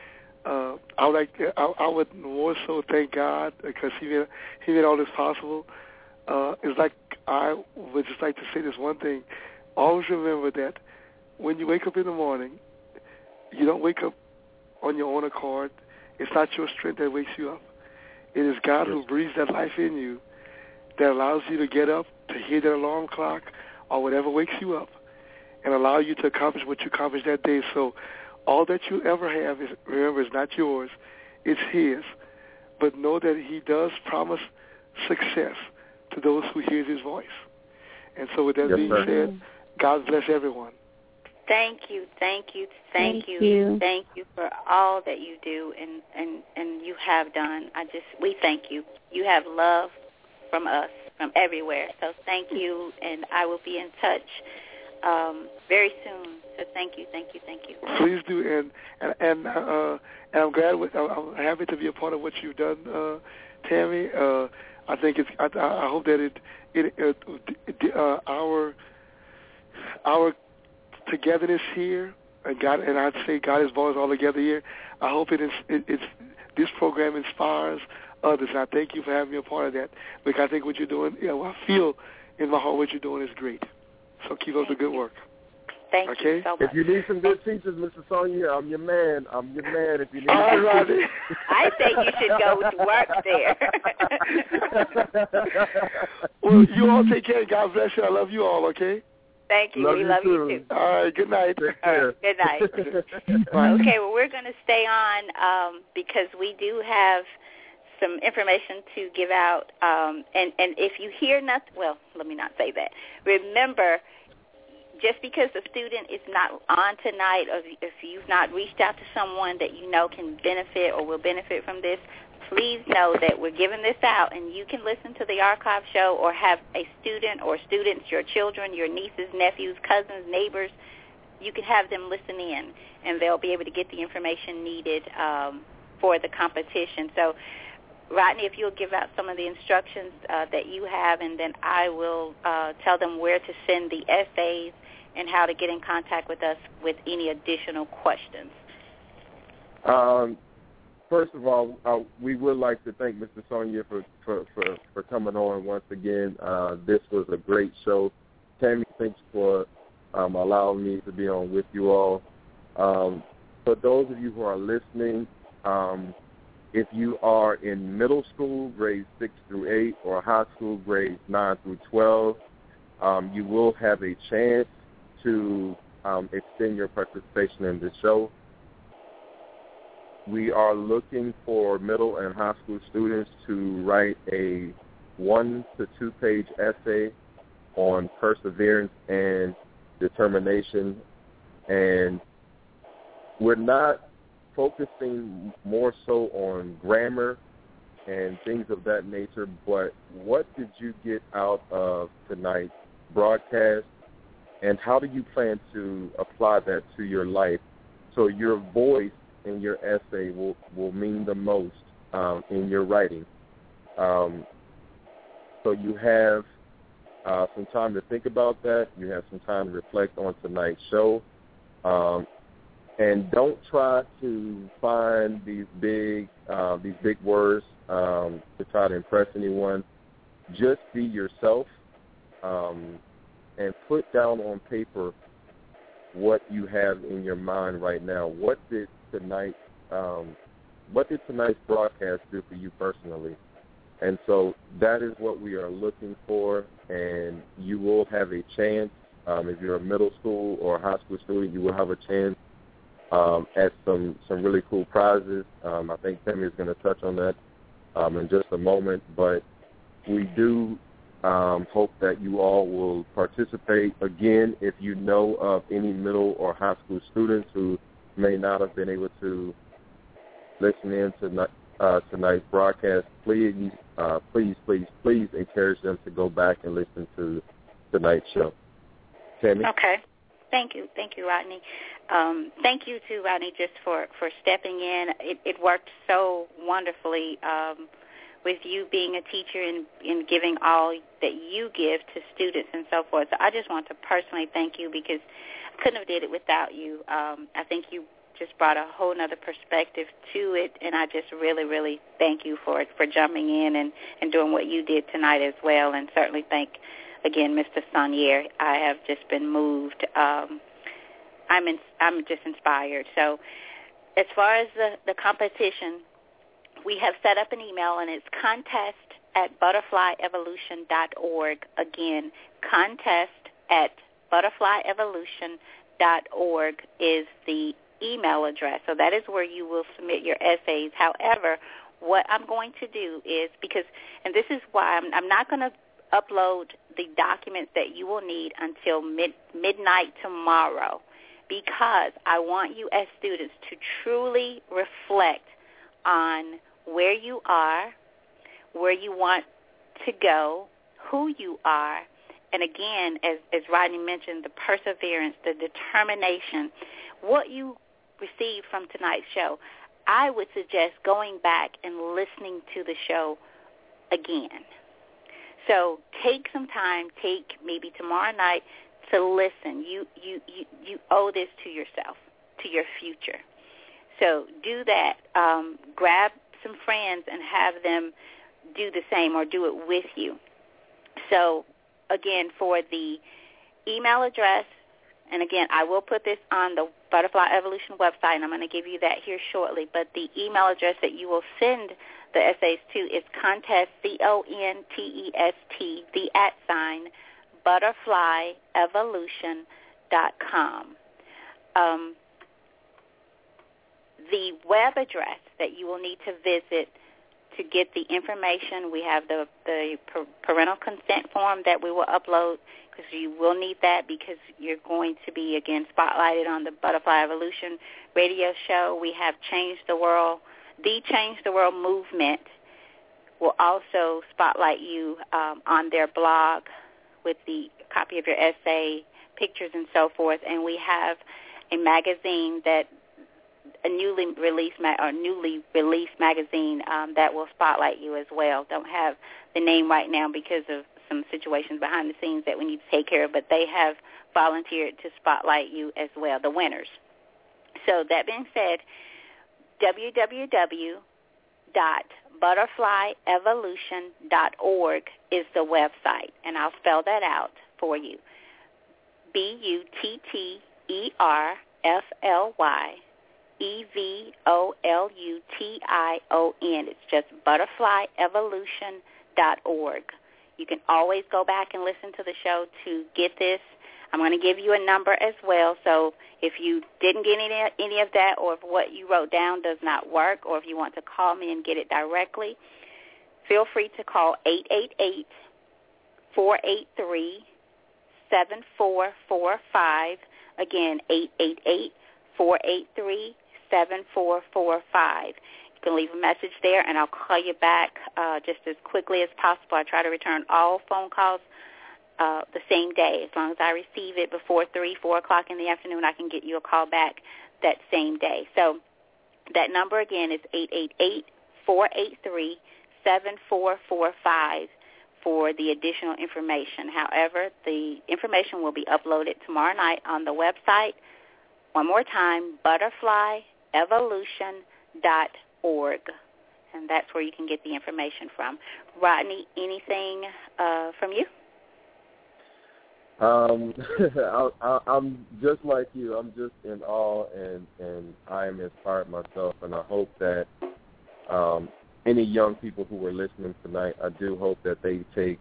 I would more so thank God, because He made all this possible. It's like I would just like to say this one thing. Always remember that when you wake up in the morning, you don't wake up on your own accord. It's not your strength that wakes you up. It is God who breathes that life in you, that allows you to get up, to hear that alarm clock or whatever wakes you up, and allow you to accomplish what you accomplished that day. So all that you ever have, remember, is not yours. It's His. But know that He does promise success to those who hear His voice. And so with that being said, God bless everyone. Thank you for all that you do and you have done. We thank you. You have love from us, from everywhere. So thank you, and I will be in touch very soon. So thank you. Please do, and I'm glad. I'm happy to be a part of what you've done, Tammy. I think I hope that our togetherness here, and I'd say God has brought us all together here. I hope this program inspires others. And I thank you for having me a part of that, because I think what you're doing, I feel in my heart what you're doing is great. So keep up the good work. Thank you so much. If you need some good teachers, Mr. Sonia, I'm your man. If you need some teachers. I think you should go to work there. Well, you all take care. God bless you. I love you all, okay? Thank you. We love you too. All right, good night. All right, good night. Okay, well, we're going to stay on because we do have some information to give out. And if you hear nothing, well, let me not say that. Remember, just because the student is not on tonight, or if you've not reached out to someone that you know can benefit or will benefit from this, please know that we're giving this out, and you can listen to the archive show or have a student or students, your children, your nieces, nephews, cousins, neighbors. You can have them listen in, and they'll be able to get the information needed for the competition. So, Rodney, if you'll give out some of the instructions that you have, and then I will tell them where to send the essays and how to get in contact with us with any additional questions. First of all, we would like to thank Mr. Sonia for coming on once again. This was a great show. Tammy, thanks for allowing me to be on with you all. For those of you who are listening, if you are in middle school, grades 6 through 8, or high school, grades 9 through 12, you will have a chance to extend your participation in the show. We are looking for middle and high school students to write a 1 to 2 page essay on perseverance and determination. And we're not focusing more so on grammar and things of that nature, but what did you get out of tonight's broadcast, and how do you plan to apply that to your life so your voice in your essay will mean the most in your writing? So you have some time to think about that. You have some time to reflect on tonight's show. And don't try to find these big words to try to impress anyone. Just be yourself, and put down on paper what you have in your mind right now. What did tonight's broadcast do for you personally? And so that is what we are looking for, and you will have a chance. If you're a middle school or a high school student, you will have a chance at some really cool prizes. I think Tammy is going to touch on that in just a moment, but we do hope that you all will participate. Again, if you know of any middle or high school students who may not have been able to listen in to tonight's broadcast, please encourage them to go back and listen to tonight's show. Tammy? Okay. Thank you, Rodney. Thank you to Rodney just for stepping in. It worked so wonderfully with you being a teacher and giving all that you give to students and so forth. So I just want to personally thank you because I couldn't have did it without you. I think you just brought a whole other perspective to it, and I just really, really thank you for jumping in and doing what you did tonight as well, and certainly thank, again, Mr. Sonier. I have just been moved. I'm just inspired. So as far as the competition, we have set up an email, and it's contest@butterflyevolution.org. Again, contest@butterflyevolution.org is the email address. So that is where you will submit your essays. However, what I'm going to do is, and this is why I'm not going to upload the documents that you will need until midnight tomorrow, because I want you as students to truly reflect on where you are, where you want to go, who you are, and again, as Rodney mentioned, the perseverance, the determination, what you received from tonight's show. I would suggest going back and listening to the show again. So take some time, take maybe tomorrow night to listen. You owe this to yourself, to your future. So do that. Grab some friends and have them do the same or do it with you. So, again, for the email address, and, again, I will put this on the Butterfly Evolution website, and I'm going to give you that here shortly, but the email address that you will send the essays to is contest, CONTEST, butterflyevolution.com. The web address that you will need to visit to get the information, we have the parental consent form that we will upload, because you will need that because you're going to be, again, spotlighted on the Butterfly Evolution radio show. We have Change the World. The Change the World movement will also spotlight you on their blog with the copy of your essay, pictures, and so forth. And we have a magazine a newly released magazine that will spotlight you as well. Don't have the name right now because of some situations behind the scenes that we need to take care of, but they have volunteered to spotlight you as well, the winners. So that being said, www.butterflyevolution.org is the website, and I'll spell that out for you. BUTTERFLYEVOLUTION. It's just butterflyevolution.org. You can always go back and listen to the show to get this. I'm going to give you a number as well, so if you didn't get any of that, or if what you wrote down does not work, or if you want to call me and get it directly, feel free to call 888-483-7445. Again, 888-483-7445. You can leave a message there, and I'll call you back just as quickly as possible. I try to return all phone calls the same day. As long as I receive it before 3, 4 o'clock in the afternoon, I can get you a call back that same day. So that number, again, is 888-483-7445 for the additional information. However, the information will be uploaded tomorrow night on the website, One more time, butterflyevolution.org. And that's where you can get the information from. Rodney, anything from you? I'm just like you. I'm just in awe, and I am inspired myself, and I hope that any young people who are listening tonight, I do hope that they take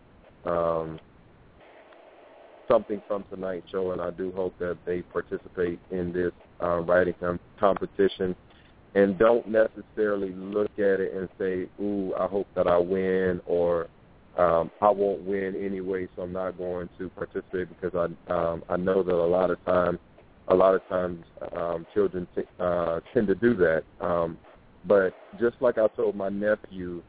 something from tonight's show, and I do hope that they participate in this writing competition and don't necessarily look at it and say, ooh, I hope that I win, or I won't win anyway, so I'm not going to participate, because I know that a lot of times children tend to do that. But just like I told my nephew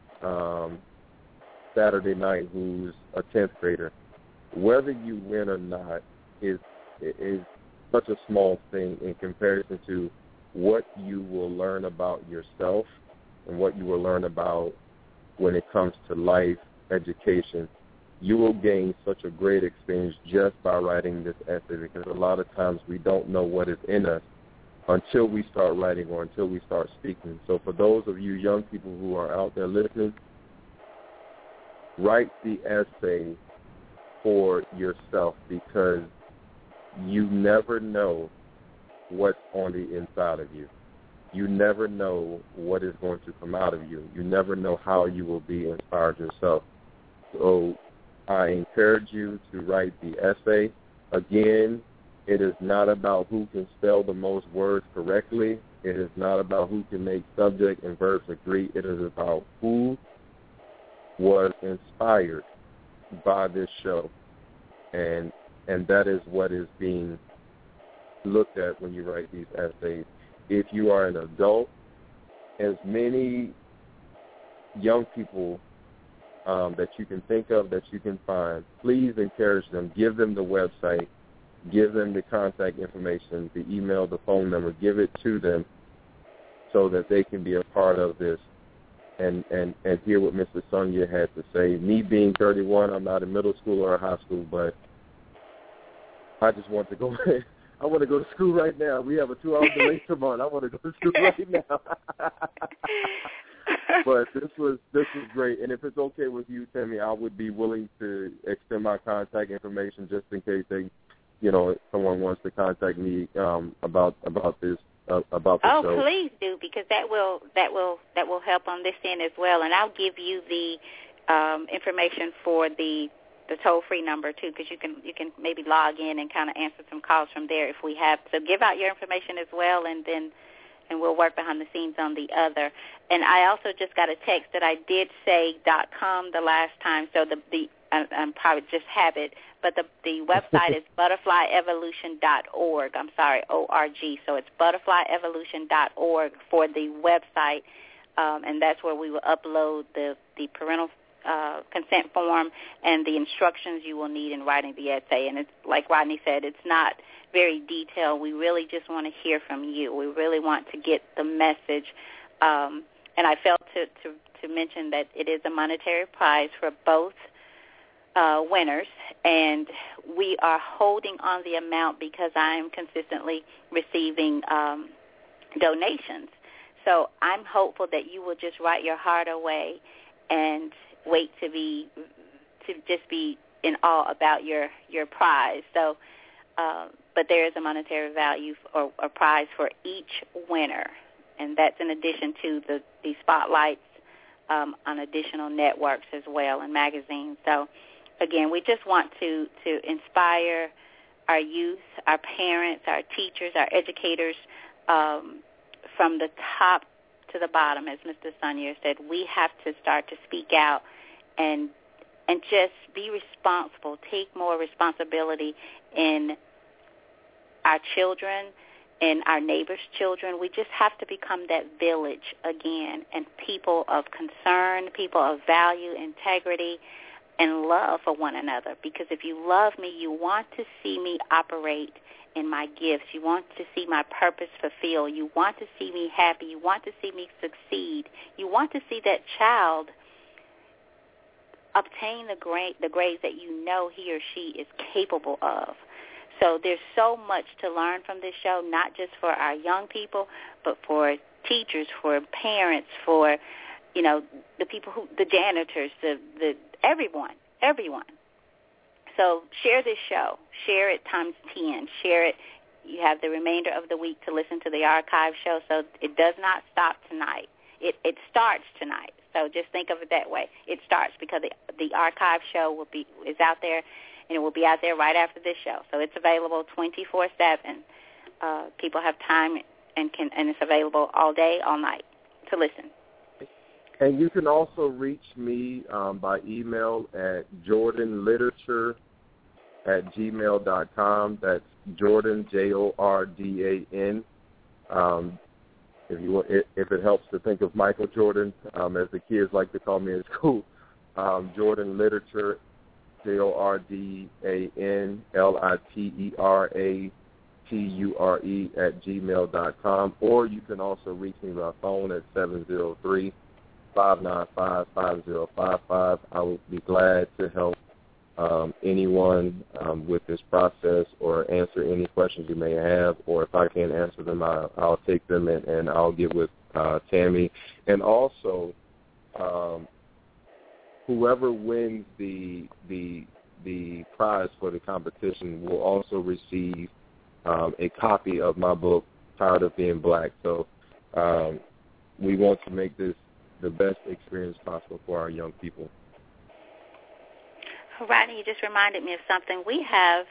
Saturday night, who's a 10th grader, whether you win or not is such a small thing in comparison to what you will learn about yourself and what you will learn about when it comes to life, education. You will gain such a great experience just by writing this essay, because a lot of times we don't know what is in us until we start writing or until we start speaking. So for those of you young people who are out there listening, write the essay for yourself, because you never know what's on the inside of you. You never know what is going to come out of you. You never know how you will be inspired yourself. So I encourage you to write the essay. Again, it is not about who can spell the most words correctly. It is not about who can make subject and verbs agree. It is about who was inspired by this show. And that is what is being looked at when you write these essays. If you are an adult, as many young people that you can think of, that you can find, please encourage them. Give them the website. Give them the contact information, the email, the phone number. Give it to them so that they can be a part of this and hear what Mr. Sonia had to say. Me being 31, I'm not in middle school or high school, but I just want to go I want to go to school right now. We have a 2-hour delay tomorrow. I want to go to school right now. But this was great. And if it's okay with you, Tammy, I would be willing to extend my contact information just in case someone wants to contact me about this about the show. Oh, please do, because that will help on this end as well. And I'll give you the information for the toll-free number, too, because you can maybe log in and kind of answer some calls from there if we have. So give out your information as well, and we'll work behind the scenes on the other. And I also just got a text that I did say .com the last time, so I'm probably just have it, but the website is butterflyevolution.org. I'm sorry, O-R-G. So it's butterflyevolution.org for the website, and that's where we will upload the parental consent form and the instructions you will need in writing the essay. And it's like Rodney said, it's not very detailed. We really just want to hear from you. We really want to get the message. And I felt to mention that it is a monetary prize for both winners, and we are holding on the amount because I am consistently receiving donations. So I'm hopeful that you will just write your heart away and wait to just be in awe about your prize. So, but there is a monetary value or a prize for each winner, and that's in addition to the spotlights on additional networks as well and magazines. So, again, we just want to inspire our youth, our parents, our teachers, our educators, from the top to the bottom. As Mr. Sonia said, we have to start to speak out and just be responsible, take more responsibility in our children and our neighbors' children. We just have to become that village again, and people of concern, people of value, integrity, and love for one another. Because if you love me, you want to see me operate in my gifts. You want to see my purpose fulfilled. You want to see me happy. You want to see me succeed. You want to see that child obtain the grades that you know he or she is capable of. So there's so much to learn from this show, not just for our young people, but for teachers, for parents, for, you know, the people the janitors, the everyone. So share this show. Share it times 10. Share it. You have the remainder of the week to listen to the archive show, so it does not stop tonight. It starts tonight. So just think of it that way. It starts because the archive show is out there, and it will be out there right after this show. So it's available 24/7. People have time and it's available all day, all night to listen. And you can also reach me by email at jordanliterature@gmail.com. That's Jordan, Jordan. If it helps to think of Michael Jordan, as the kids like to call me in school, Jordan Literature, JordanLiterature@gmail.com. Or you can also reach me by phone at 703-595-5055. I would be glad to help anyone with this process or answer any questions you may have, or if I can't answer them, I'll take them and I'll get with Tammy. And also, whoever wins the prize for the competition will also receive a copy of my book, Tired of Being Black. So we want to make this the best experience possible for our young people. Rodney, you just reminded me of something. We have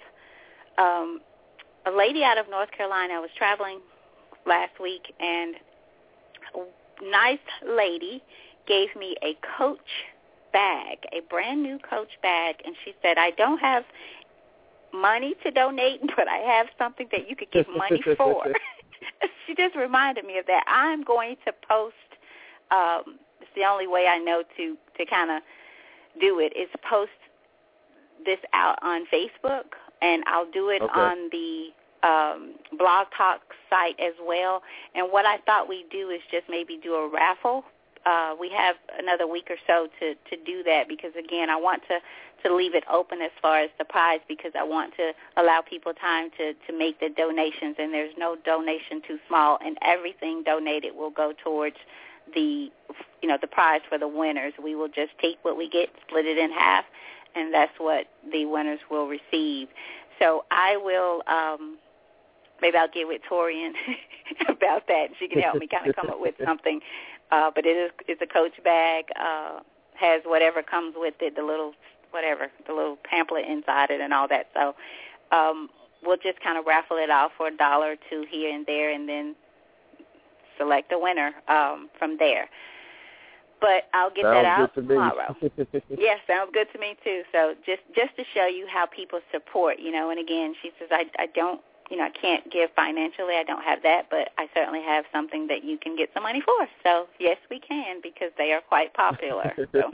a lady out of North Carolina. I was traveling last week, and a nice lady gave me a Coach bag, a brand-new Coach bag, and she said, I don't have money to donate, but I have something that you could get money for. She just reminded me of that. I'm going to post, it's the only way I know to kind of do it, is post this out on Facebook, and I'll do it on the Blog Talk site as well. And what I thought we'd do is just maybe do a raffle. We have another week or so to do that because, again, I want to leave it open as far as the prize because I want to allow people time to make the donations, and there's no donation too small, and everything donated will go towards the prize for the winners. We will just take what we get, split it in half, and that's what the winners will receive. So I will, maybe I'll get with Torian about that. She can help me kind of come up with something. But it's a Coach bag, has whatever comes with it, the little pamphlet inside it and all that. So we'll just kind of raffle it off for $1 or $2 here and there, and then select a winner from there. But I'll get that out tomorrow. Yes, sounds good to me too. So just to show you how people support, and again, she says, I don't, I can't give financially. I don't have that, but I certainly have something that you can get some money for. So yes, we can, because they are quite popular.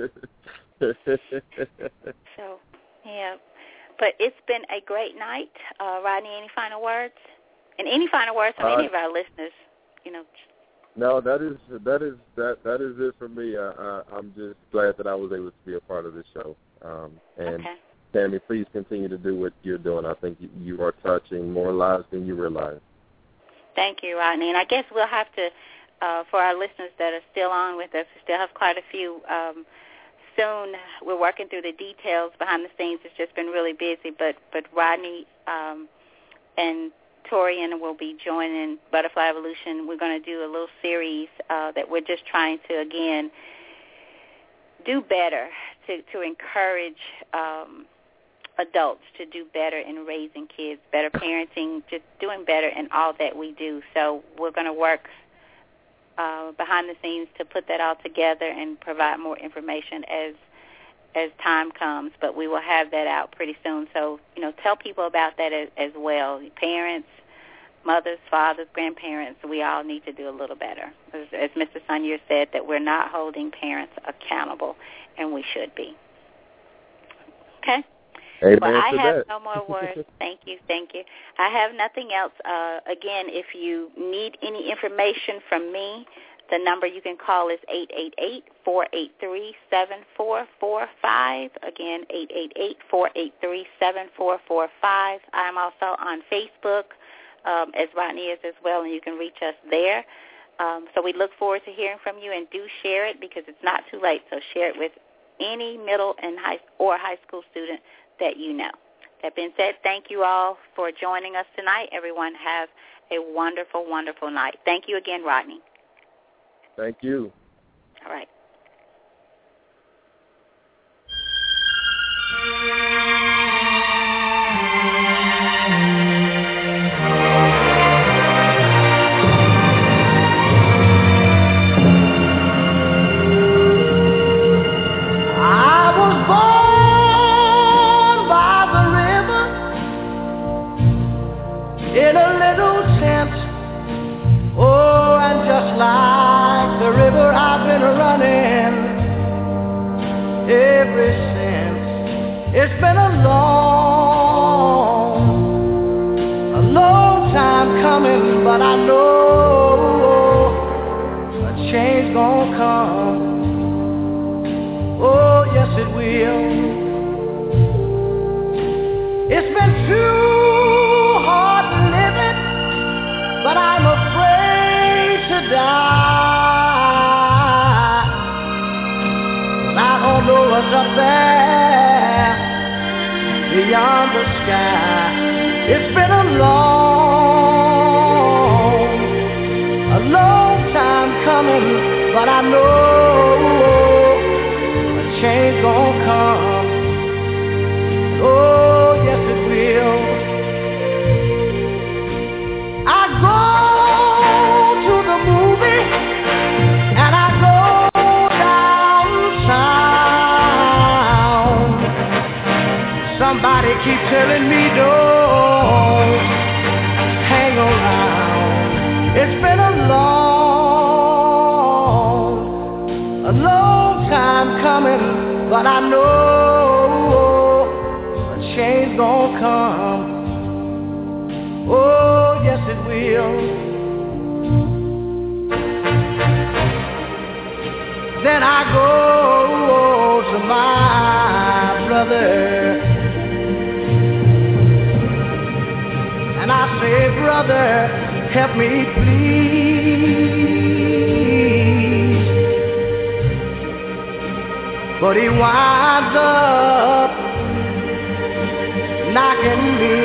So yeah. But it's been a great night. Rodney, any final words? And any final words from any of our listeners, No, that is it for me. I'm just glad that I was able to be a part of this show. And Tammy, please continue to do what you're doing. I think you are touching more lives than you realize. Thank you, Rodney. And I guess we'll have to, for our listeners that are still on with us, we still have quite a few. Soon we're working through the details behind the scenes. It's just been really busy. But Rodney and Torian will be joining Butterfly Evolution. We're going to do a little series that we're just trying to, again, do better, to encourage adults to do better in raising kids, better parenting, just doing better in all that we do. So we're going to work behind the scenes to put that all together and provide more information as time comes, but we will have that out pretty soon. So, tell people about that as well. Parents, mothers, fathers, grandparents, we all need to do a little better. As Mr. Sonier said, that we're not holding parents accountable, and we should be. Okay? Amen. Well, I have that. No more words. Thank you. I have nothing else. Again, if you need any information from me, The number you can call is 888-483-7445. Again, 888-483-7445. I'm also on Facebook, as Rodney is as well, and you can reach us there. So we look forward to hearing from you, and do share it because it's not too late. So share it with any middle and high school student that you know. That being said, thank you all for joining us tonight. Everyone have a wonderful, wonderful night. Thank you again, Rodney. Thank you. All right. Ever since, it's been a long time coming, but I know a change gonna come. Oh, yes it will. It's been too hard living, but I'm afraid to die. I don't know what's up there beyond the sky. It's been a long time coming, but I know a change gonna come. Oh, yes it will. I go to the movie and I go somebody keep telling me don't hang around. It's been a long time coming, but I know a change gonna come. Oh, yes it will. Then I go to my brother and I say, brother, help me please. But he winds up knocking me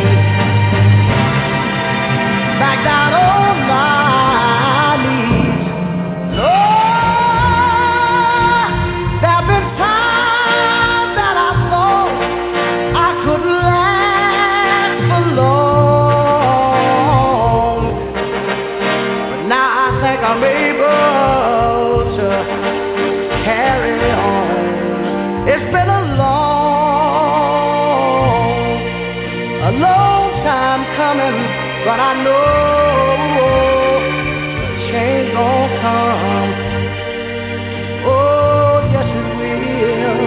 back down on my knees. Lord, there have been times that I thought I could last for long. I'm able to carry on. It's been a long time coming, but I know change gonna come. Oh, yes it will.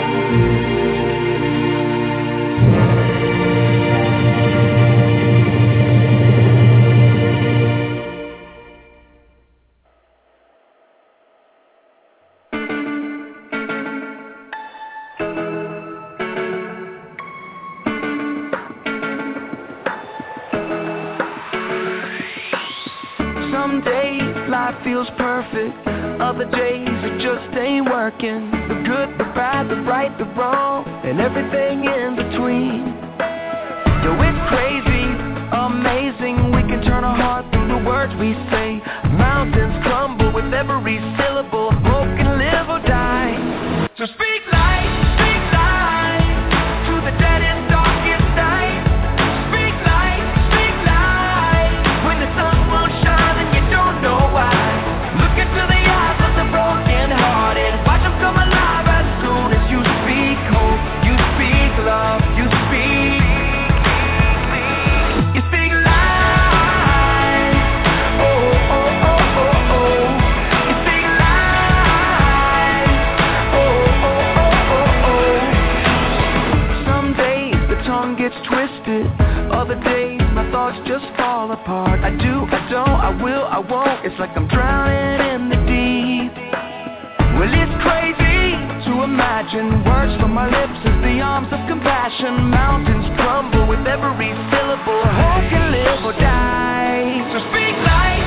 Some days life feels perfect, other days it just ain't working. The good, the bad, the right, the wrong, and everything in between. Yo, it's crazy, amazing, we can turn our heart through the words we say. Mountains crumble with every syllable, hope can live or die. So speak life to the deadest, darkest night. Speak life when the sun won't shine and you don't know why. Look into the eyes of the broken hearted, watch them come alive as soon as you speak hope, you speak love, you speak life. Oh, oh, oh, oh, oh. You speak life. just fall apart. I do, I don't, I will, I won't. It's like I'm drowning in the deep. Well, it's crazy to imagine words from my lips as the arms of compassion. Mountains crumble with every syllable. Hope can live or die. So speak life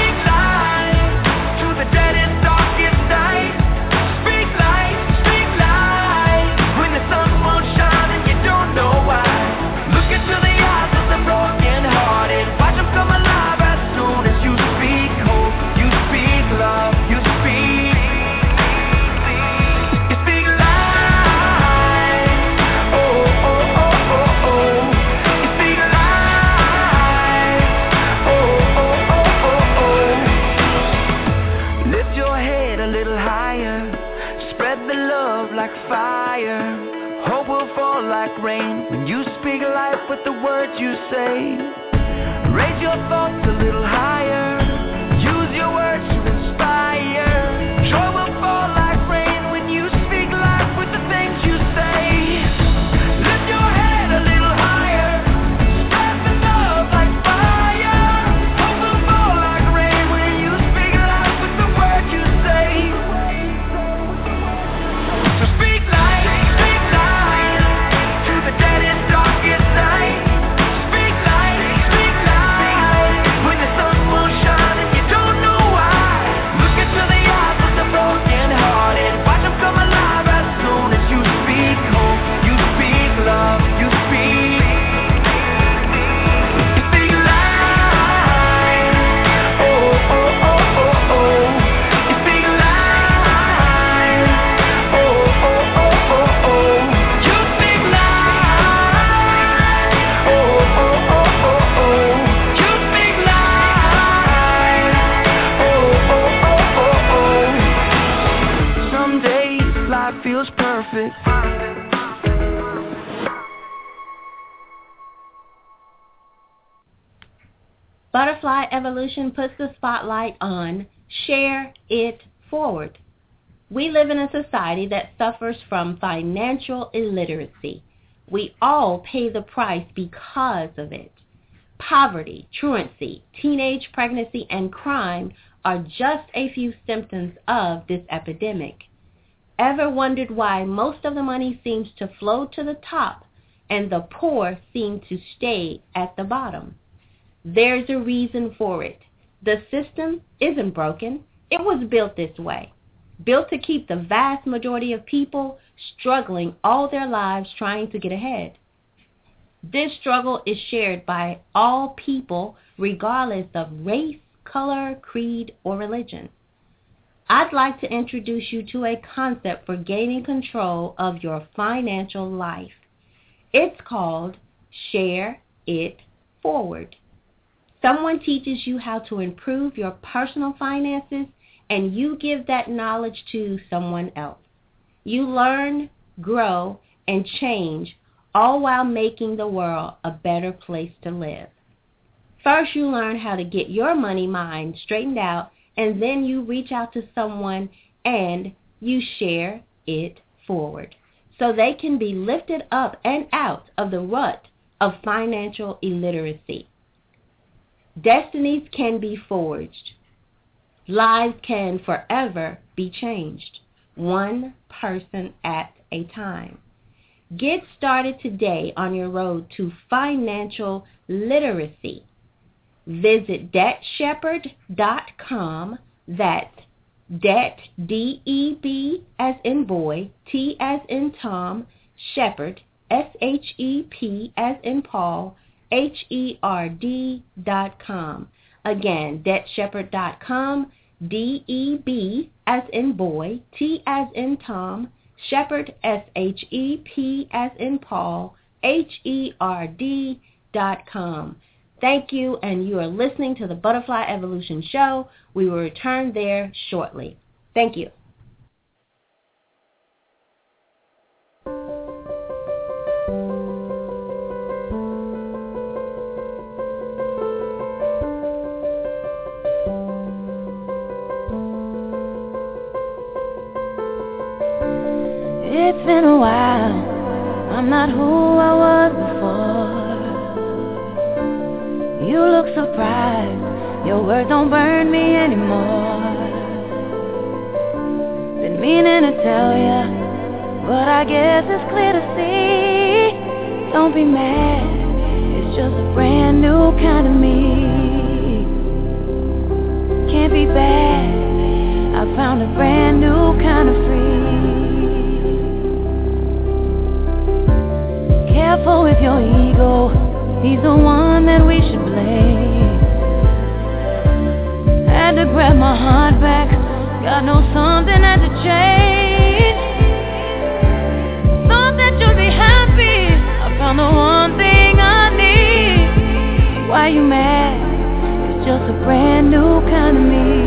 to the deadest, darkest night. Speak life when the sun won't shine and you don't know why. Look into the eyes of the broken hearted. Watch them come alive as soon as you speak hope. You speak love. You speak. Like fire, hope will fall like rain when you speak life with the words you say. Raise your thoughts a little higher, use your words to inspire. Joy will fall like rain when you speak life with the things you say. Lift your head a little higher, spread the love like fire. Hope will fall like rain when you speak life with the words you say. Speak life to the deadest, darkest night. Speak life when the sun won't shine and you don't know why. Look into the eyes of the broken hearted. Watch them come alive as soon as you speak hope. You speak love. You speak. You speak life. Oh, oh, oh, oh, oh. You speak life. Oh, oh, oh, oh, oh. You speak life. Oh, oh, oh, oh, oh. You speak life. Oh, oh, oh, oh, oh. Some days life feels perfect. Butterfly Evolution puts the spotlight on Share It Forward. We live in a society that suffers from financial illiteracy. We all pay the price because of it. Poverty, truancy, teenage pregnancy, and crime are just a few symptoms of this epidemic. Ever wondered why most of the money seems to flow to the top and the poor seem to stay at the bottom? There's a reason for it. The system isn't broken. It was built this way. Built to keep the vast majority of people struggling all their lives trying to get ahead. This struggle is shared by all people regardless of race, color, creed, or religion. I'd like to introduce you to a concept for gaining control of your financial life. It's called Share It Forward. Someone teaches you how to improve your personal finances, and you give that knowledge to someone else. You learn, grow, and change, all while making the world a better place to live. First, you learn how to get your money mind straightened out, and then you reach out to someone and you share it forward so they can be lifted up and out of the rut of financial illiteracy. Destinies can be forged. Lives can forever be changed, one person at a time. Get started today on your road to financial literacy. Visit debtshepherd.com. That's debt, D-E-B as in boy, T as in Tom, Shepherd, S-H-E-P as in Paul, HERD.com. Again, debtshepherd.com, D-E-B as in boy, T as in Tom, Shepherd, S-H-E-P as in Paul, HERD.com. Thank you, and you are listening to the Butterfly Evolution Show. We will return there shortly. Thank you. It's been a while, I'm not who I was before. You look surprised. Your words don't burn me anymore. Been meaning to tell ya, but I guess it's clear to see. Don't be mad, it's just a brand new kind of me. Can't be bad, I found a brand new kind of free. Careful with your ego, he's the one that we should blame. Had to grab my heart back, God knows something had to change. Thought that you'd be happy, I found the one thing I need. Why you mad? It's just a brand new kind of me.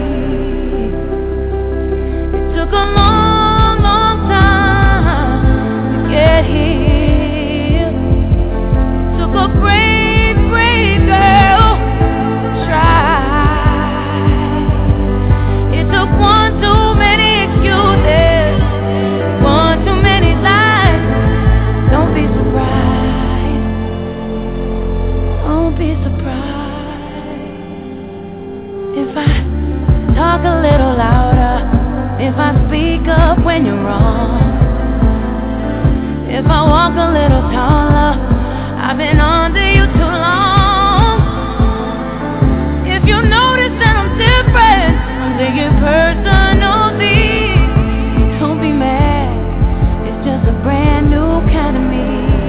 It took a long, long time to get here. It took a brave, brave girl to try. It took one too many excuses, one too many lies. Don't be surprised. Don't be surprised if I talk a little louder, if I speak up when you're wrong, if I walk a little taller. I've been under you too long. If you notice that I'm different, I'm taking personally. Don't be mad, it's just a brand new kind of me.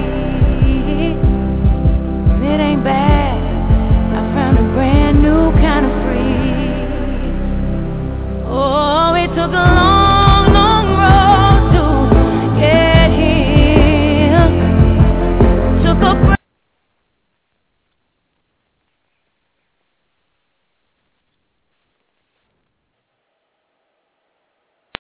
It ain't bad, I found a brand new kind of free. Oh, it took a long